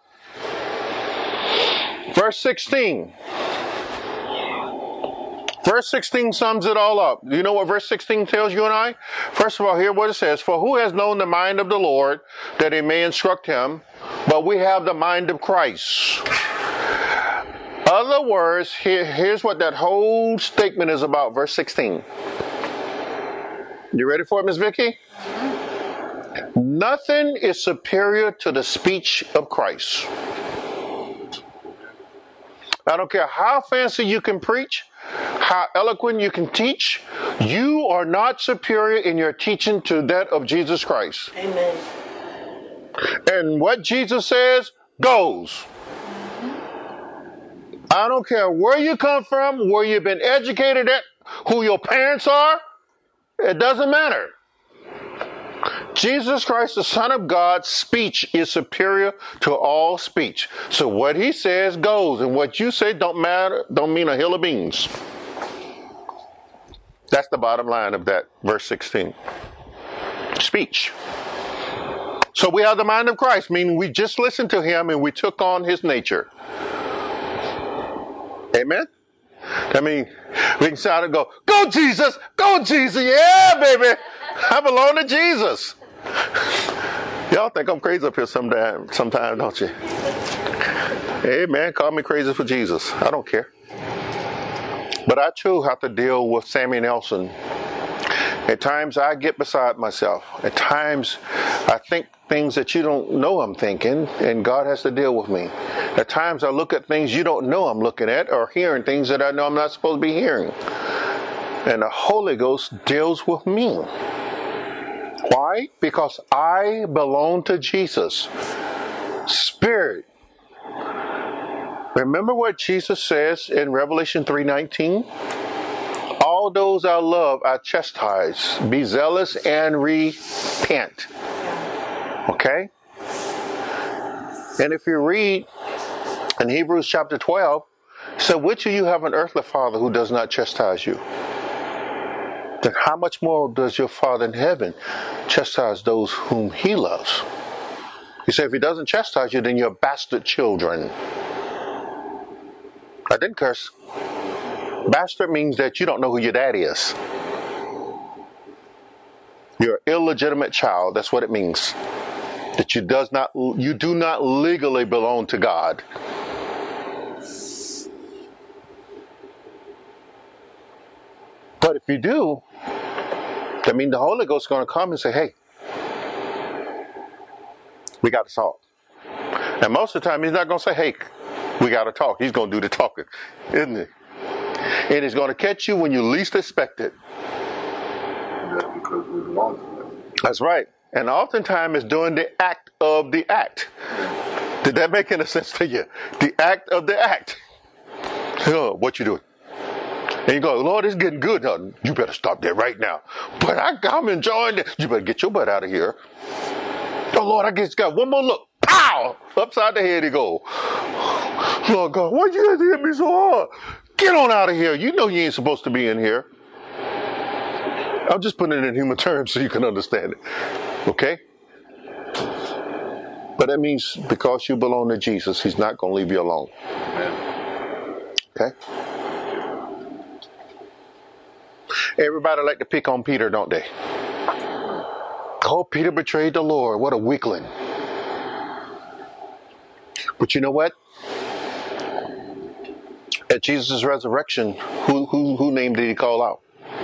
verse sixteen. Verse sixteen sums it all up. Do you know what verse sixteen tells you and I? First of all, hear what it says. For who has known the mind of the Lord that he may instruct him? But we have the mind of Christ. Other words, here, here's what that whole statement is about, verse sixteen. You ready for it, Miss Vicky? Nothing is superior to the speech of Christ. I don't care how fancy you can preach, how eloquent you can teach, you are not superior in your teaching to that of Jesus Christ. Amen. And what Jesus says goes. I don't care where you come from, where you've been educated at, who your parents are, it doesn't matter. Jesus Christ, the Son of God's speech is superior to all speech. So what he says goes, and what you say don't matter, don't mean a hill of beans. That's the bottom line of that, verse sixteen. Speech. So we have the mind of Christ, meaning we just listened to him and we took on his nature. Amen? I mean, we can shout and go, go Jesus, go Jesus, yeah, baby. I belong to Jesus. Y'all think I'm crazy up here sometime, sometime, don't you? Amen. Call me crazy for Jesus. I don't care. But I too have to deal with Sammy Nelson. At times I get beside myself. At times I think things that you don't know I'm thinking, and God has to deal with me. At times I look at things you don't know I'm looking at, or hearing things that I know I'm not supposed to be hearing. And the Holy Ghost deals with me. Why? Because I belong to Jesus. Spirit. Remember what Jesus says in Revelation three nineteen? All those I love, I chastise. Be zealous and repent. Okay? And if you read in Hebrews chapter twelve, so which of you have an earthly father who does not chastise you? Then how much more does your Father in heaven chastise those whom he loves? He said, if he doesn't chastise you, then you're bastard children. I didn't curse. Bastard means that you don't know who your daddy is. You're an illegitimate child. That's what it means. That you does not, you do not legally belong to God. But if you do, that means the Holy Ghost is going to come and say, hey, we got to talk. And most of the time, he's not going to say, hey, we got to talk. He's going to do the talking, isn't he? And he's going to catch you when you least expect it. And that's because we belong to him. That's right. And oftentimes it's doing the act of the act. Did that make any sense to you? The act of the act. Oh, what you doing? And you go, Lord, it's getting good. Huh? You better stop that right now. But I, I'm enjoying it. You better get your butt out of here. Oh, Lord, I just got one more look. Pow! Upside the head he go. Lord God, why you guys hit me so hard? Get on out of here. You know you ain't supposed to be in here. I'm just putting it in human terms so you can understand it. Okay? But that means because you belong to Jesus, he's not going to leave you alone. Okay? Everybody like to pick on Peter, don't they? Oh, Peter betrayed the Lord. What a weakling. But you know what? At Jesus' resurrection, who who who name did he call out?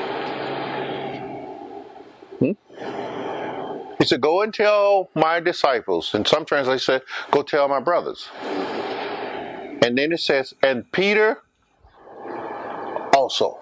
Hmm? He said, go and tell my disciples. And some translations say, go tell my brothers. And then it says, and Peter also.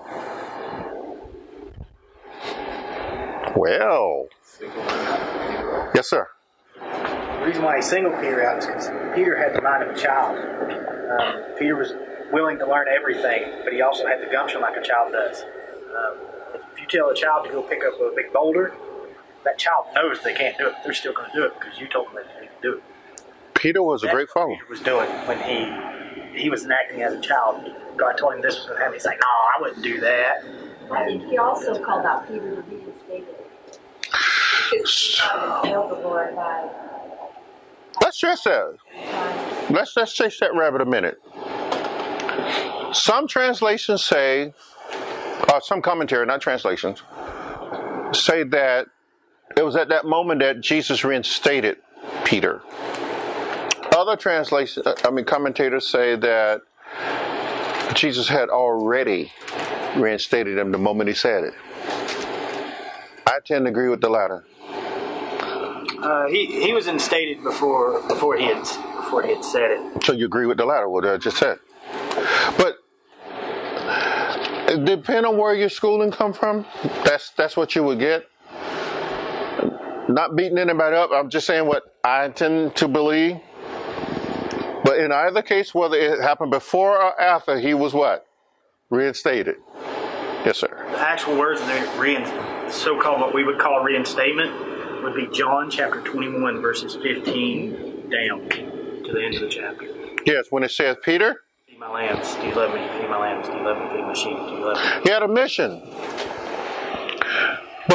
Well, yes, sir. The reason why he singled Peter out is because Peter had the mind of a child. Um, Peter was willing to learn everything, but he also had the gumption like a child does. Um, if you tell a child to go pick up a big boulder, that child knows they can't do it. They're still going to do it because you told them they can do it. Peter was a That's great follower. Peter was doing when he he was acting as a child. God told him this was going to happen. He's like, no, I wouldn't do that. I think he also called out Peter to be reinstated. Because he tried to kill the Lord by... Let's just that. Let's just chase that rabbit a minute. Some translations say, uh, some commentary, not translations, say that it was at that moment that Jesus reinstated Peter. Other translations, I mean, commentators say that Jesus had already reinstated him the moment he said it. I tend to agree with the latter. Uh, he he was instated before before he had before he had said it. So you agree with the latter, what I just said. But depending on where your schooling come from, that's that's what you would get. Not beating anybody up, I'm just saying what I tend to believe. But in either case, whether it happened before or after, he was what? Reinstated. Yes, sir. The actual words of the rein, so-called what we would call reinstatement would be John chapter twenty-one, verses fifteen down to the end of the chapter. Yes, when it says, Peter, feed my lambs, do you love me? Feed my lambs, do you love me? Feed my sheep, do you love me? he had a mission.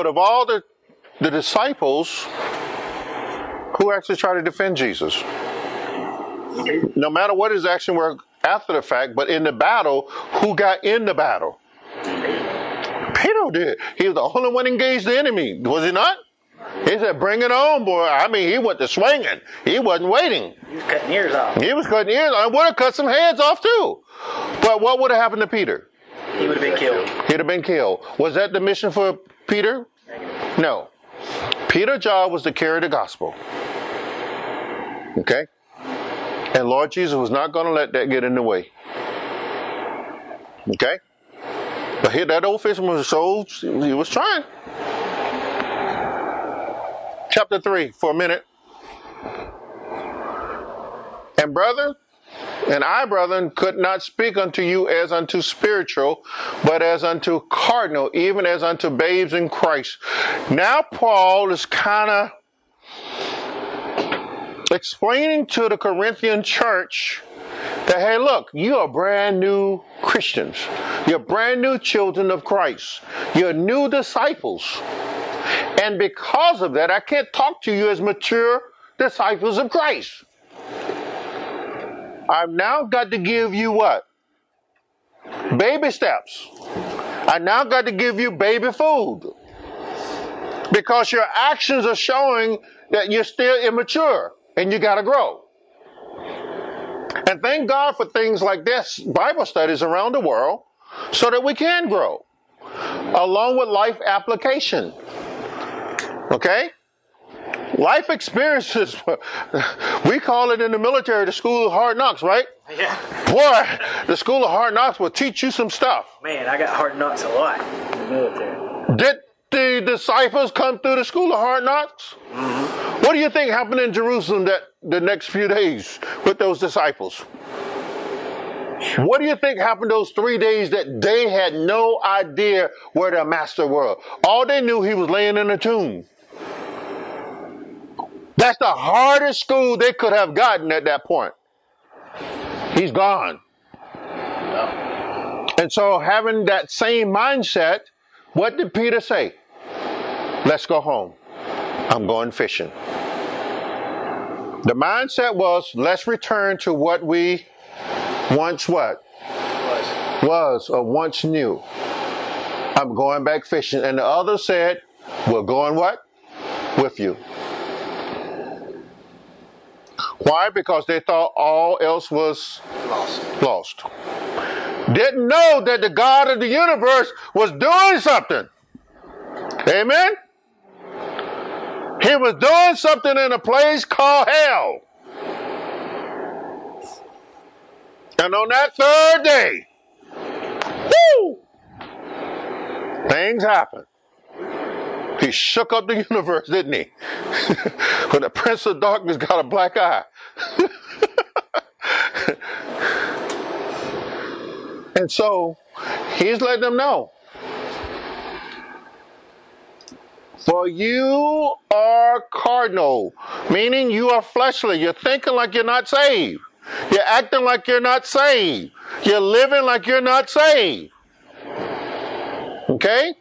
But of all the, the disciples, who actually tried to defend Jesus? No matter what his action were after the fact, but in the battle, who got in the battle? Peter did. He was the only one engaged the enemy, was he not? He said, bring it on, boy. I mean, he went to swinging. He wasn't waiting. He was cutting ears off. He was cutting ears off. I would have cut some heads off too. But what would have happened to Peter? He would have been killed. He'd have been killed. Was that the mission for Peter? No. Peter's job was to carry the gospel. Okay? And Lord Jesus was not going to let that get in the way. Okay? But here, that old fisherman was so, he was trying. Chapter three, for a minute. And brother, and I, brethren, could not speak unto you as unto spiritual, but as unto cardinal, even as unto babes in Christ. Now Paul is kind of explaining to the Corinthian church that, hey, look, you are brand new Christians. You're brand new children of Christ. You're new disciples. And because of that, I can't talk to you as mature disciples of Christ. I've now got to give you what? Baby steps. I now got to give you baby food. Because your actions are showing that you're still immature and you got to grow. And thank God for things like this, Bible studies around the world, so that we can grow, along with life application. Okay? Life experiences, we call it in the military the school of hard knocks, right? Yeah. Boy, the school of hard knocks will teach you some stuff. Man, I got hard knocks a lot in the military. Did the disciples come through the school of hard knocks? Mm-hmm. What do you think happened in Jerusalem that the next few days with those disciples? What do you think happened those three days that they had no idea where their master was? All they knew, he was laying in a tomb. That's the hardest school they could have gotten at that point. He's gone. And so having that same mindset, what did Peter say? Let's go home. I'm going fishing. The mindset was, let's return to what we once what? Was. Was or once knew. I'm going back fishing. And the others said, we're going what? With you. Why? Because they thought all else was lost. Lost. Didn't know that the God of the universe was doing something. Amen? He was doing something in a place called hell. And on that third day, whoo, things happened. He shook up the universe, didn't he? When the prince of darkness got a black eye. And so, he's letting them know. For you are cardinal, meaning you are fleshly. You're thinking like you're not saved. You're acting like you're not saved. You're living like you're not saved. Okay?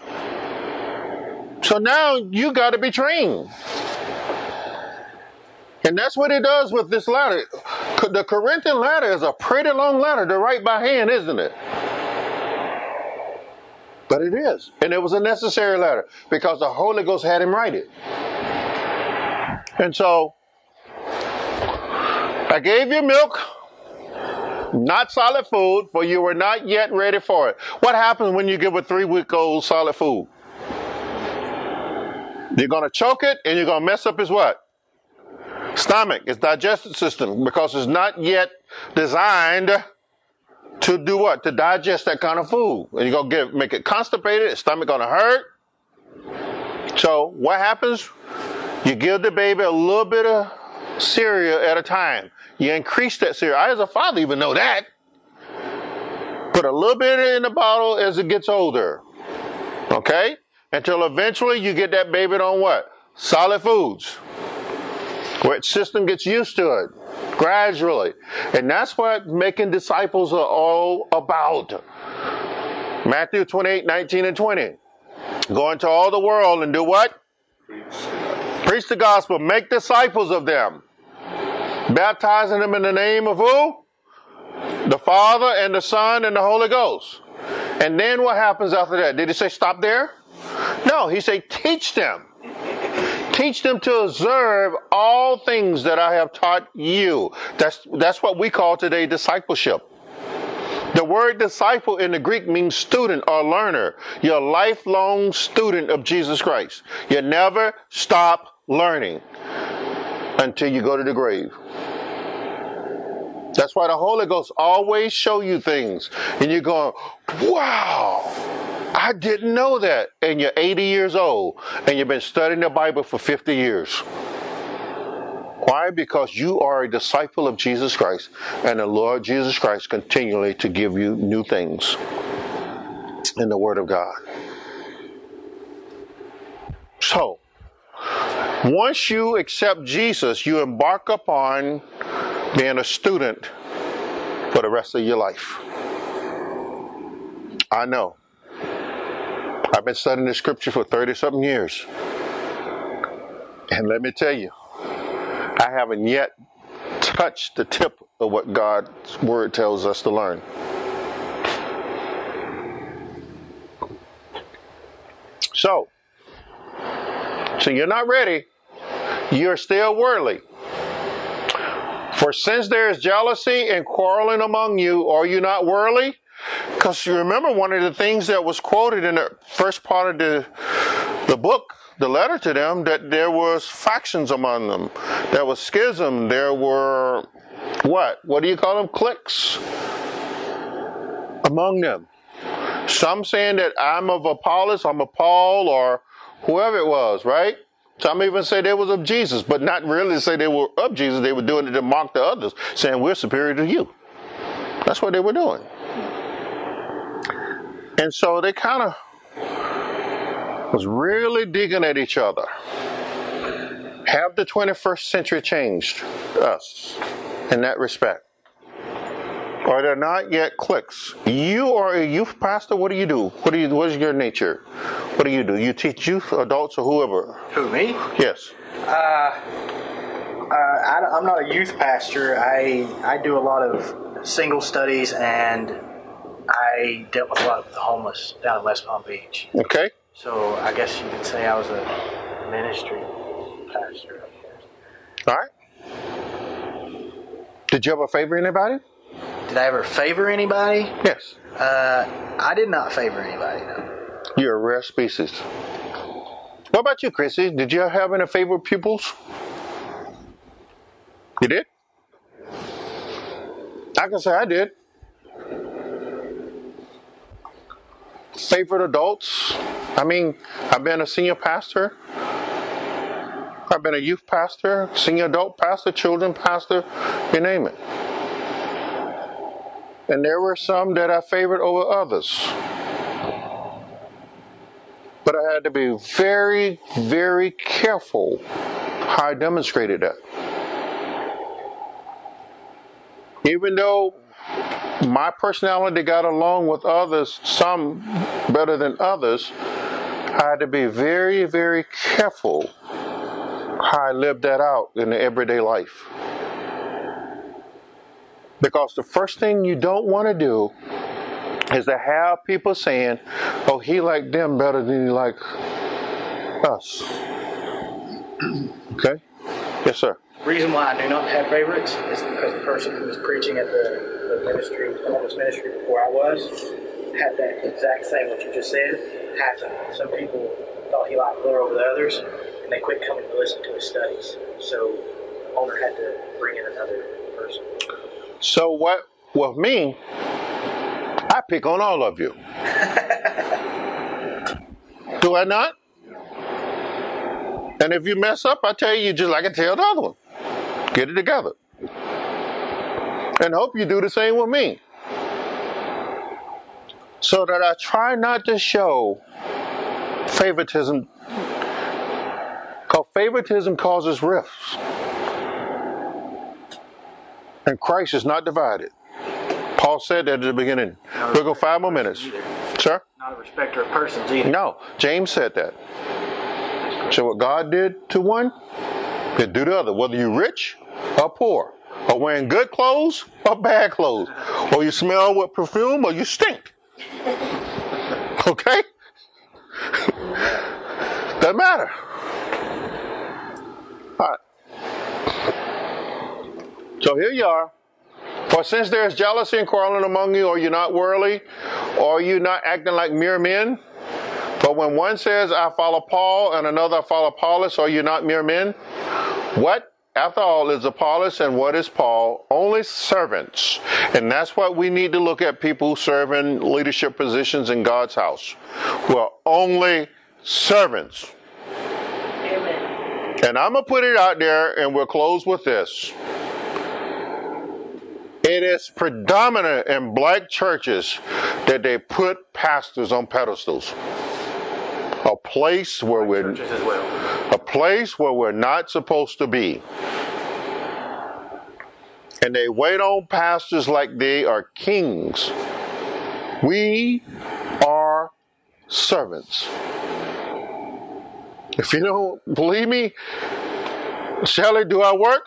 So now you got to be trained. And that's what he does with this letter. The Corinthian letter is a pretty long letter to write by hand, isn't it? But it is. And it was a necessary letter because the Holy Ghost had him write it. And so, I gave you milk, not solid food, for you were not yet ready for it. What happens when you give a three-week-old solid food? You're going to choke it and you're going to mess up his what? Stomach, its digestive system, because it's not yet designed to do what? To digest that kind of food. And you're going to give, make it constipated, its stomach going to hurt. So what happens? You give the baby a little bit of cereal at a time. You increase that cereal. I as a father even know that. Put a little bit in the bottle as it gets older. Okay? Until eventually you get that baby on what? Solid foods. Where its system gets used to it. Gradually. And that's what making disciples are all about. Matthew twenty-eight, nineteen and twenty. Go into all the world and do what? Preach the gospel. Make disciples of them. Baptizing them in the name of who? The Father and the Son and the Holy Ghost. And then what happens after that? Did he say stop there? No, he said teach them. Teach them to observe all things that I have taught you. That's, that's what we call today discipleship. The word disciple in the Greek means student or learner. You're a lifelong student of Jesus Christ. You never stop learning until you go to the grave. That's why the Holy Ghost always show you things. And you're going, wow, I didn't know that. And you're eighty years old and you've been studying the Bible for fifty years. Why? Because you are a disciple of Jesus Christ, and the Lord Jesus Christ continually to give you new things in the Word of God. So, once you accept Jesus, you embark upon being a student for the rest of your life. I know. I've been studying the Scripture for thirty-something years. And let me tell you, I haven't yet touched the tip of what God's Word tells us to learn. So, so you're not ready. You're still worldly. For since there is jealousy and quarreling among you, are you not worldly? Because you remember one of the things that was quoted in the first part of the, the book, the letter to them, that there was factions among them. There was schism. There were, what? What do you call them? Cliques among them. Some saying that I'm of Apollos, I'm of Paul, or whoever it was, right? Some even say they was of Jesus, but not really say they were of Jesus. They were doing it to mock the others, saying we're superior to you. That's what they were doing. And so they kind of was really digging at each other. Have the twenty-first century changed us in that respect? Or they're not yet cliques? You are a youth pastor. What do you do? What do you? What is your nature? What do you do? You teach youth, adults, or whoever? Who, me? Yes. Uh, uh, I, I'm not a youth pastor. I I do a lot of single studies, and I dealt with a lot of the homeless down in West Palm Beach. Okay. So I guess you could say I was a ministry pastor. All right. Did you ever favor anybody? Did I ever favor anybody? Yes. Uh, I did not favor anybody, no. You're a rare species. What about you, Chrissy? Did you have any favorite pupils? You did? I can say I did. Favorite adults? I mean, I've been a senior pastor. I've been a youth pastor, senior adult pastor, children pastor, you name it. And there were some that I favored over others. But I had to be very, very careful how I demonstrated that. Even though my personality got along with others, some better than others, I had to be very, very careful how I lived that out in the everyday life. Because the first thing you don't want to do is to have people saying, oh, he liked them better than he liked us. Okay? Yes, sir. The reason why I do not have favorites is because the person who was preaching at the, the ministry, the homeless ministry before I was, had that exact same what you just said happen. Some people thought he liked more over the others, and they quit coming to listen to his studies. So the owner had to bring in another person. So what with me, I pick on all of you. Do I not? And if you mess up, I tell you just like I tell the other one. Get it together. And hope you do the same with me. So that I try not to show favoritism. Because favoritism causes rifts. And Christ is not divided. Paul said that at the beginning. We'll go five more minutes. Sir? Not a respecter of persons either. No, James said that. So what God did to one, then do the other. Whether you're rich or poor, or wearing good clothes or bad clothes, or you smell with perfume or you stink. Okay? Doesn't matter. All right. So here you are. For since there is jealousy and quarreling among you, are you not worldly? Or are you not acting like mere men? But when one says, I follow Paul, and another, I follow Apollos, are you not mere men? What, after all, is Apollos and what is Paul? Only servants. And that's what we need to look at, people who serve in leadership positions in God's house, who are only servants. Amen. And I'm going to put it out there, and we'll close with this. It is predominant in black churches that they put pastors on pedestals. A place where we're Churches as well. a place where we're not supposed to be. And they wait on pastors like they are kings. We are servants. If you don't believe me, Shelley, do I work?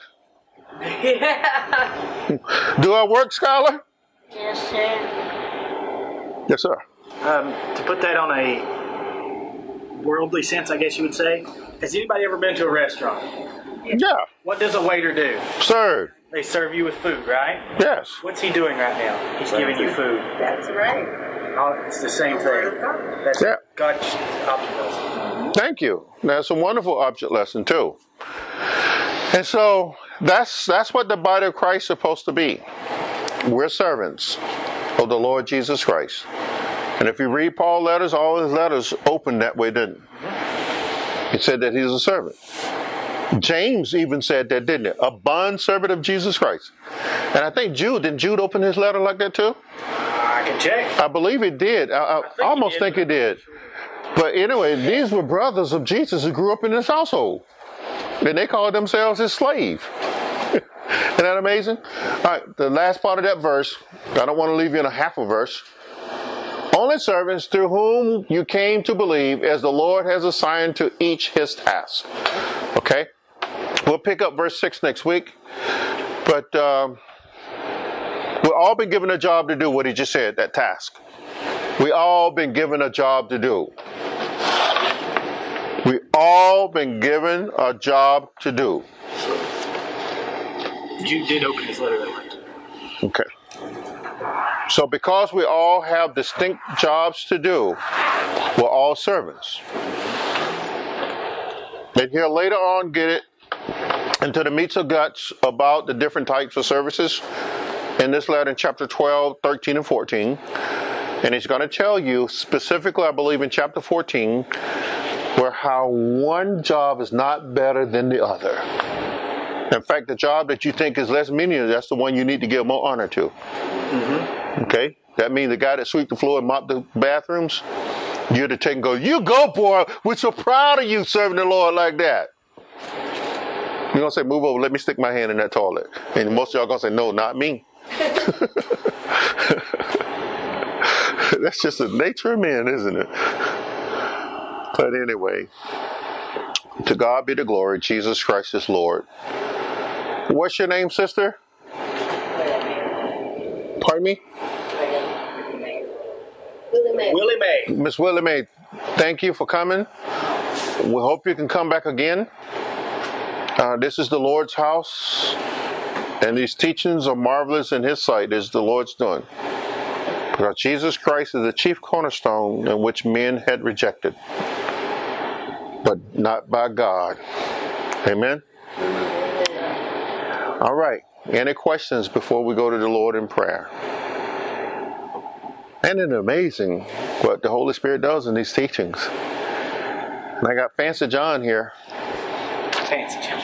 Yeah. Do I work, Scholar? Yes, sir. Yes, sir. Um, to put that on a worldly sense, I guess you would say, has anybody ever been to a restaurant? Yeah. What does a waiter do? Serve. They serve you with food, right? Yes. What's he doing right now? He's giving you food. That's right. Oh, it's the same thing. That's Yeah. God's object lesson. Thank you. That's a wonderful object lesson too. And so that's that's what the body of Christ is supposed to be. We're servants of the Lord Jesus Christ. And if you read Paul's letters, all his letters open that way, didn't he? He said that he's a servant. James even said that, didn't it? A bond servant of Jesus Christ. And I think Jude, didn't Jude open his letter like that too? I can check. I believe he did. I, I, I think almost he did, think he did. But anyway, these were brothers of Jesus who grew up in this household. And they called themselves his slave. Isn't that amazing? All right, the last part of that verse, I don't want to leave you in a half a verse. Only servants through whom you came to believe, as the Lord has assigned to each his task. Okay? We'll pick up verse six next week. But um, we've all been given a job to do what he just said, that task. We all been given a job to do. We all been given a job to do. Jude did open his letter that way. Okay. So because we all have distinct jobs to do, we're all servants. And here later on get it into the meats of guts about the different types of services in this letter in chapter twelve, thirteen, and fourteen. And he's going to tell you specifically, I believe in chapter fourteen, where how one job is not better than the other. In fact, the job that you think is less menial, that's the one you need to give more honor to. Mm-hmm. Okay? That means the guy that sweep the floor and mop the bathrooms, you're to take and go, you go, boy. We're so proud of you serving the Lord like that. You're going to say, move over, let me stick my hand in that toilet. And most of y'all going to say, no, not me. That's just the nature of man, isn't it? But anyway, to God be the glory. Jesus Christ is Lord. What's your name, sister? Pardon me? Willie Mae. Willie Mae. Miss Willie Mae, thank you for coming. We hope you can come back again. Uh, this is the Lord's house, and these teachings are marvelous in his sight, as the Lord's doing. Because Jesus Christ is the chief cornerstone in which men had rejected, but not by God. Amen? Amen. All right. Any questions before we go to the Lord in prayer? Isn't it amazing what the Holy Spirit does in these teachings? And I got Fancy John here. Fancy John.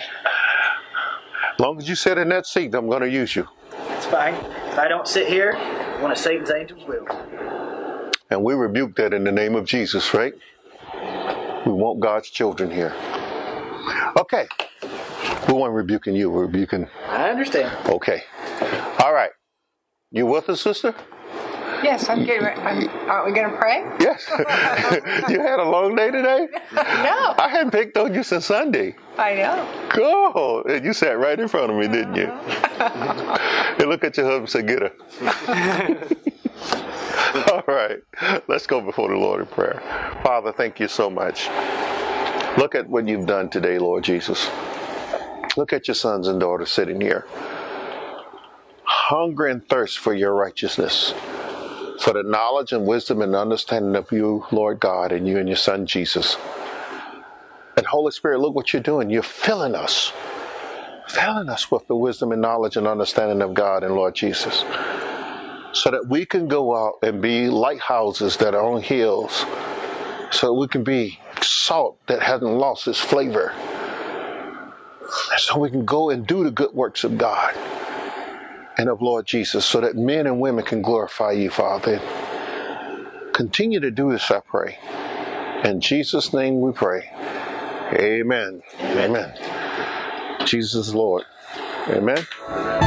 As long as you sit in that seat, I'm going to use you. It's fine. If I don't sit here, one of Satan's angels will. And we rebuke that in the name of Jesus, right? We want God's children here. Okay. We weren't rebuking you. We're rebuking. I understand. Okay. All right. You with us, sister? Yes, I'm getting ready. I'm, aren't we going to pray? Yes. You had a long day today? No. I hadn't picked on you since Sunday. I know. Go. And you sat right in front of me, didn't you? And look at your husband and say, get her. All right. Let's go before the Lord in prayer. Father, thank you so much. Look at what you've done today, Lord Jesus. Look at your sons and daughters sitting here. Hunger and thirst for your righteousness, for the knowledge and wisdom and understanding of you, Lord God, and you and your Son, Jesus. And Holy Spirit, look what you're doing. You're filling us, filling us with the wisdom and knowledge and understanding of God and Lord Jesus, so that we can go out and be lighthouses that are on hills, so that we can be salt that hasn't lost its flavor, and so we can go and do the good works of God and of Lord Jesus, so that men and women can glorify you, Father. Continue to do this, I pray. In Jesus' name we pray. Amen. Amen. Jesus is Lord. Amen.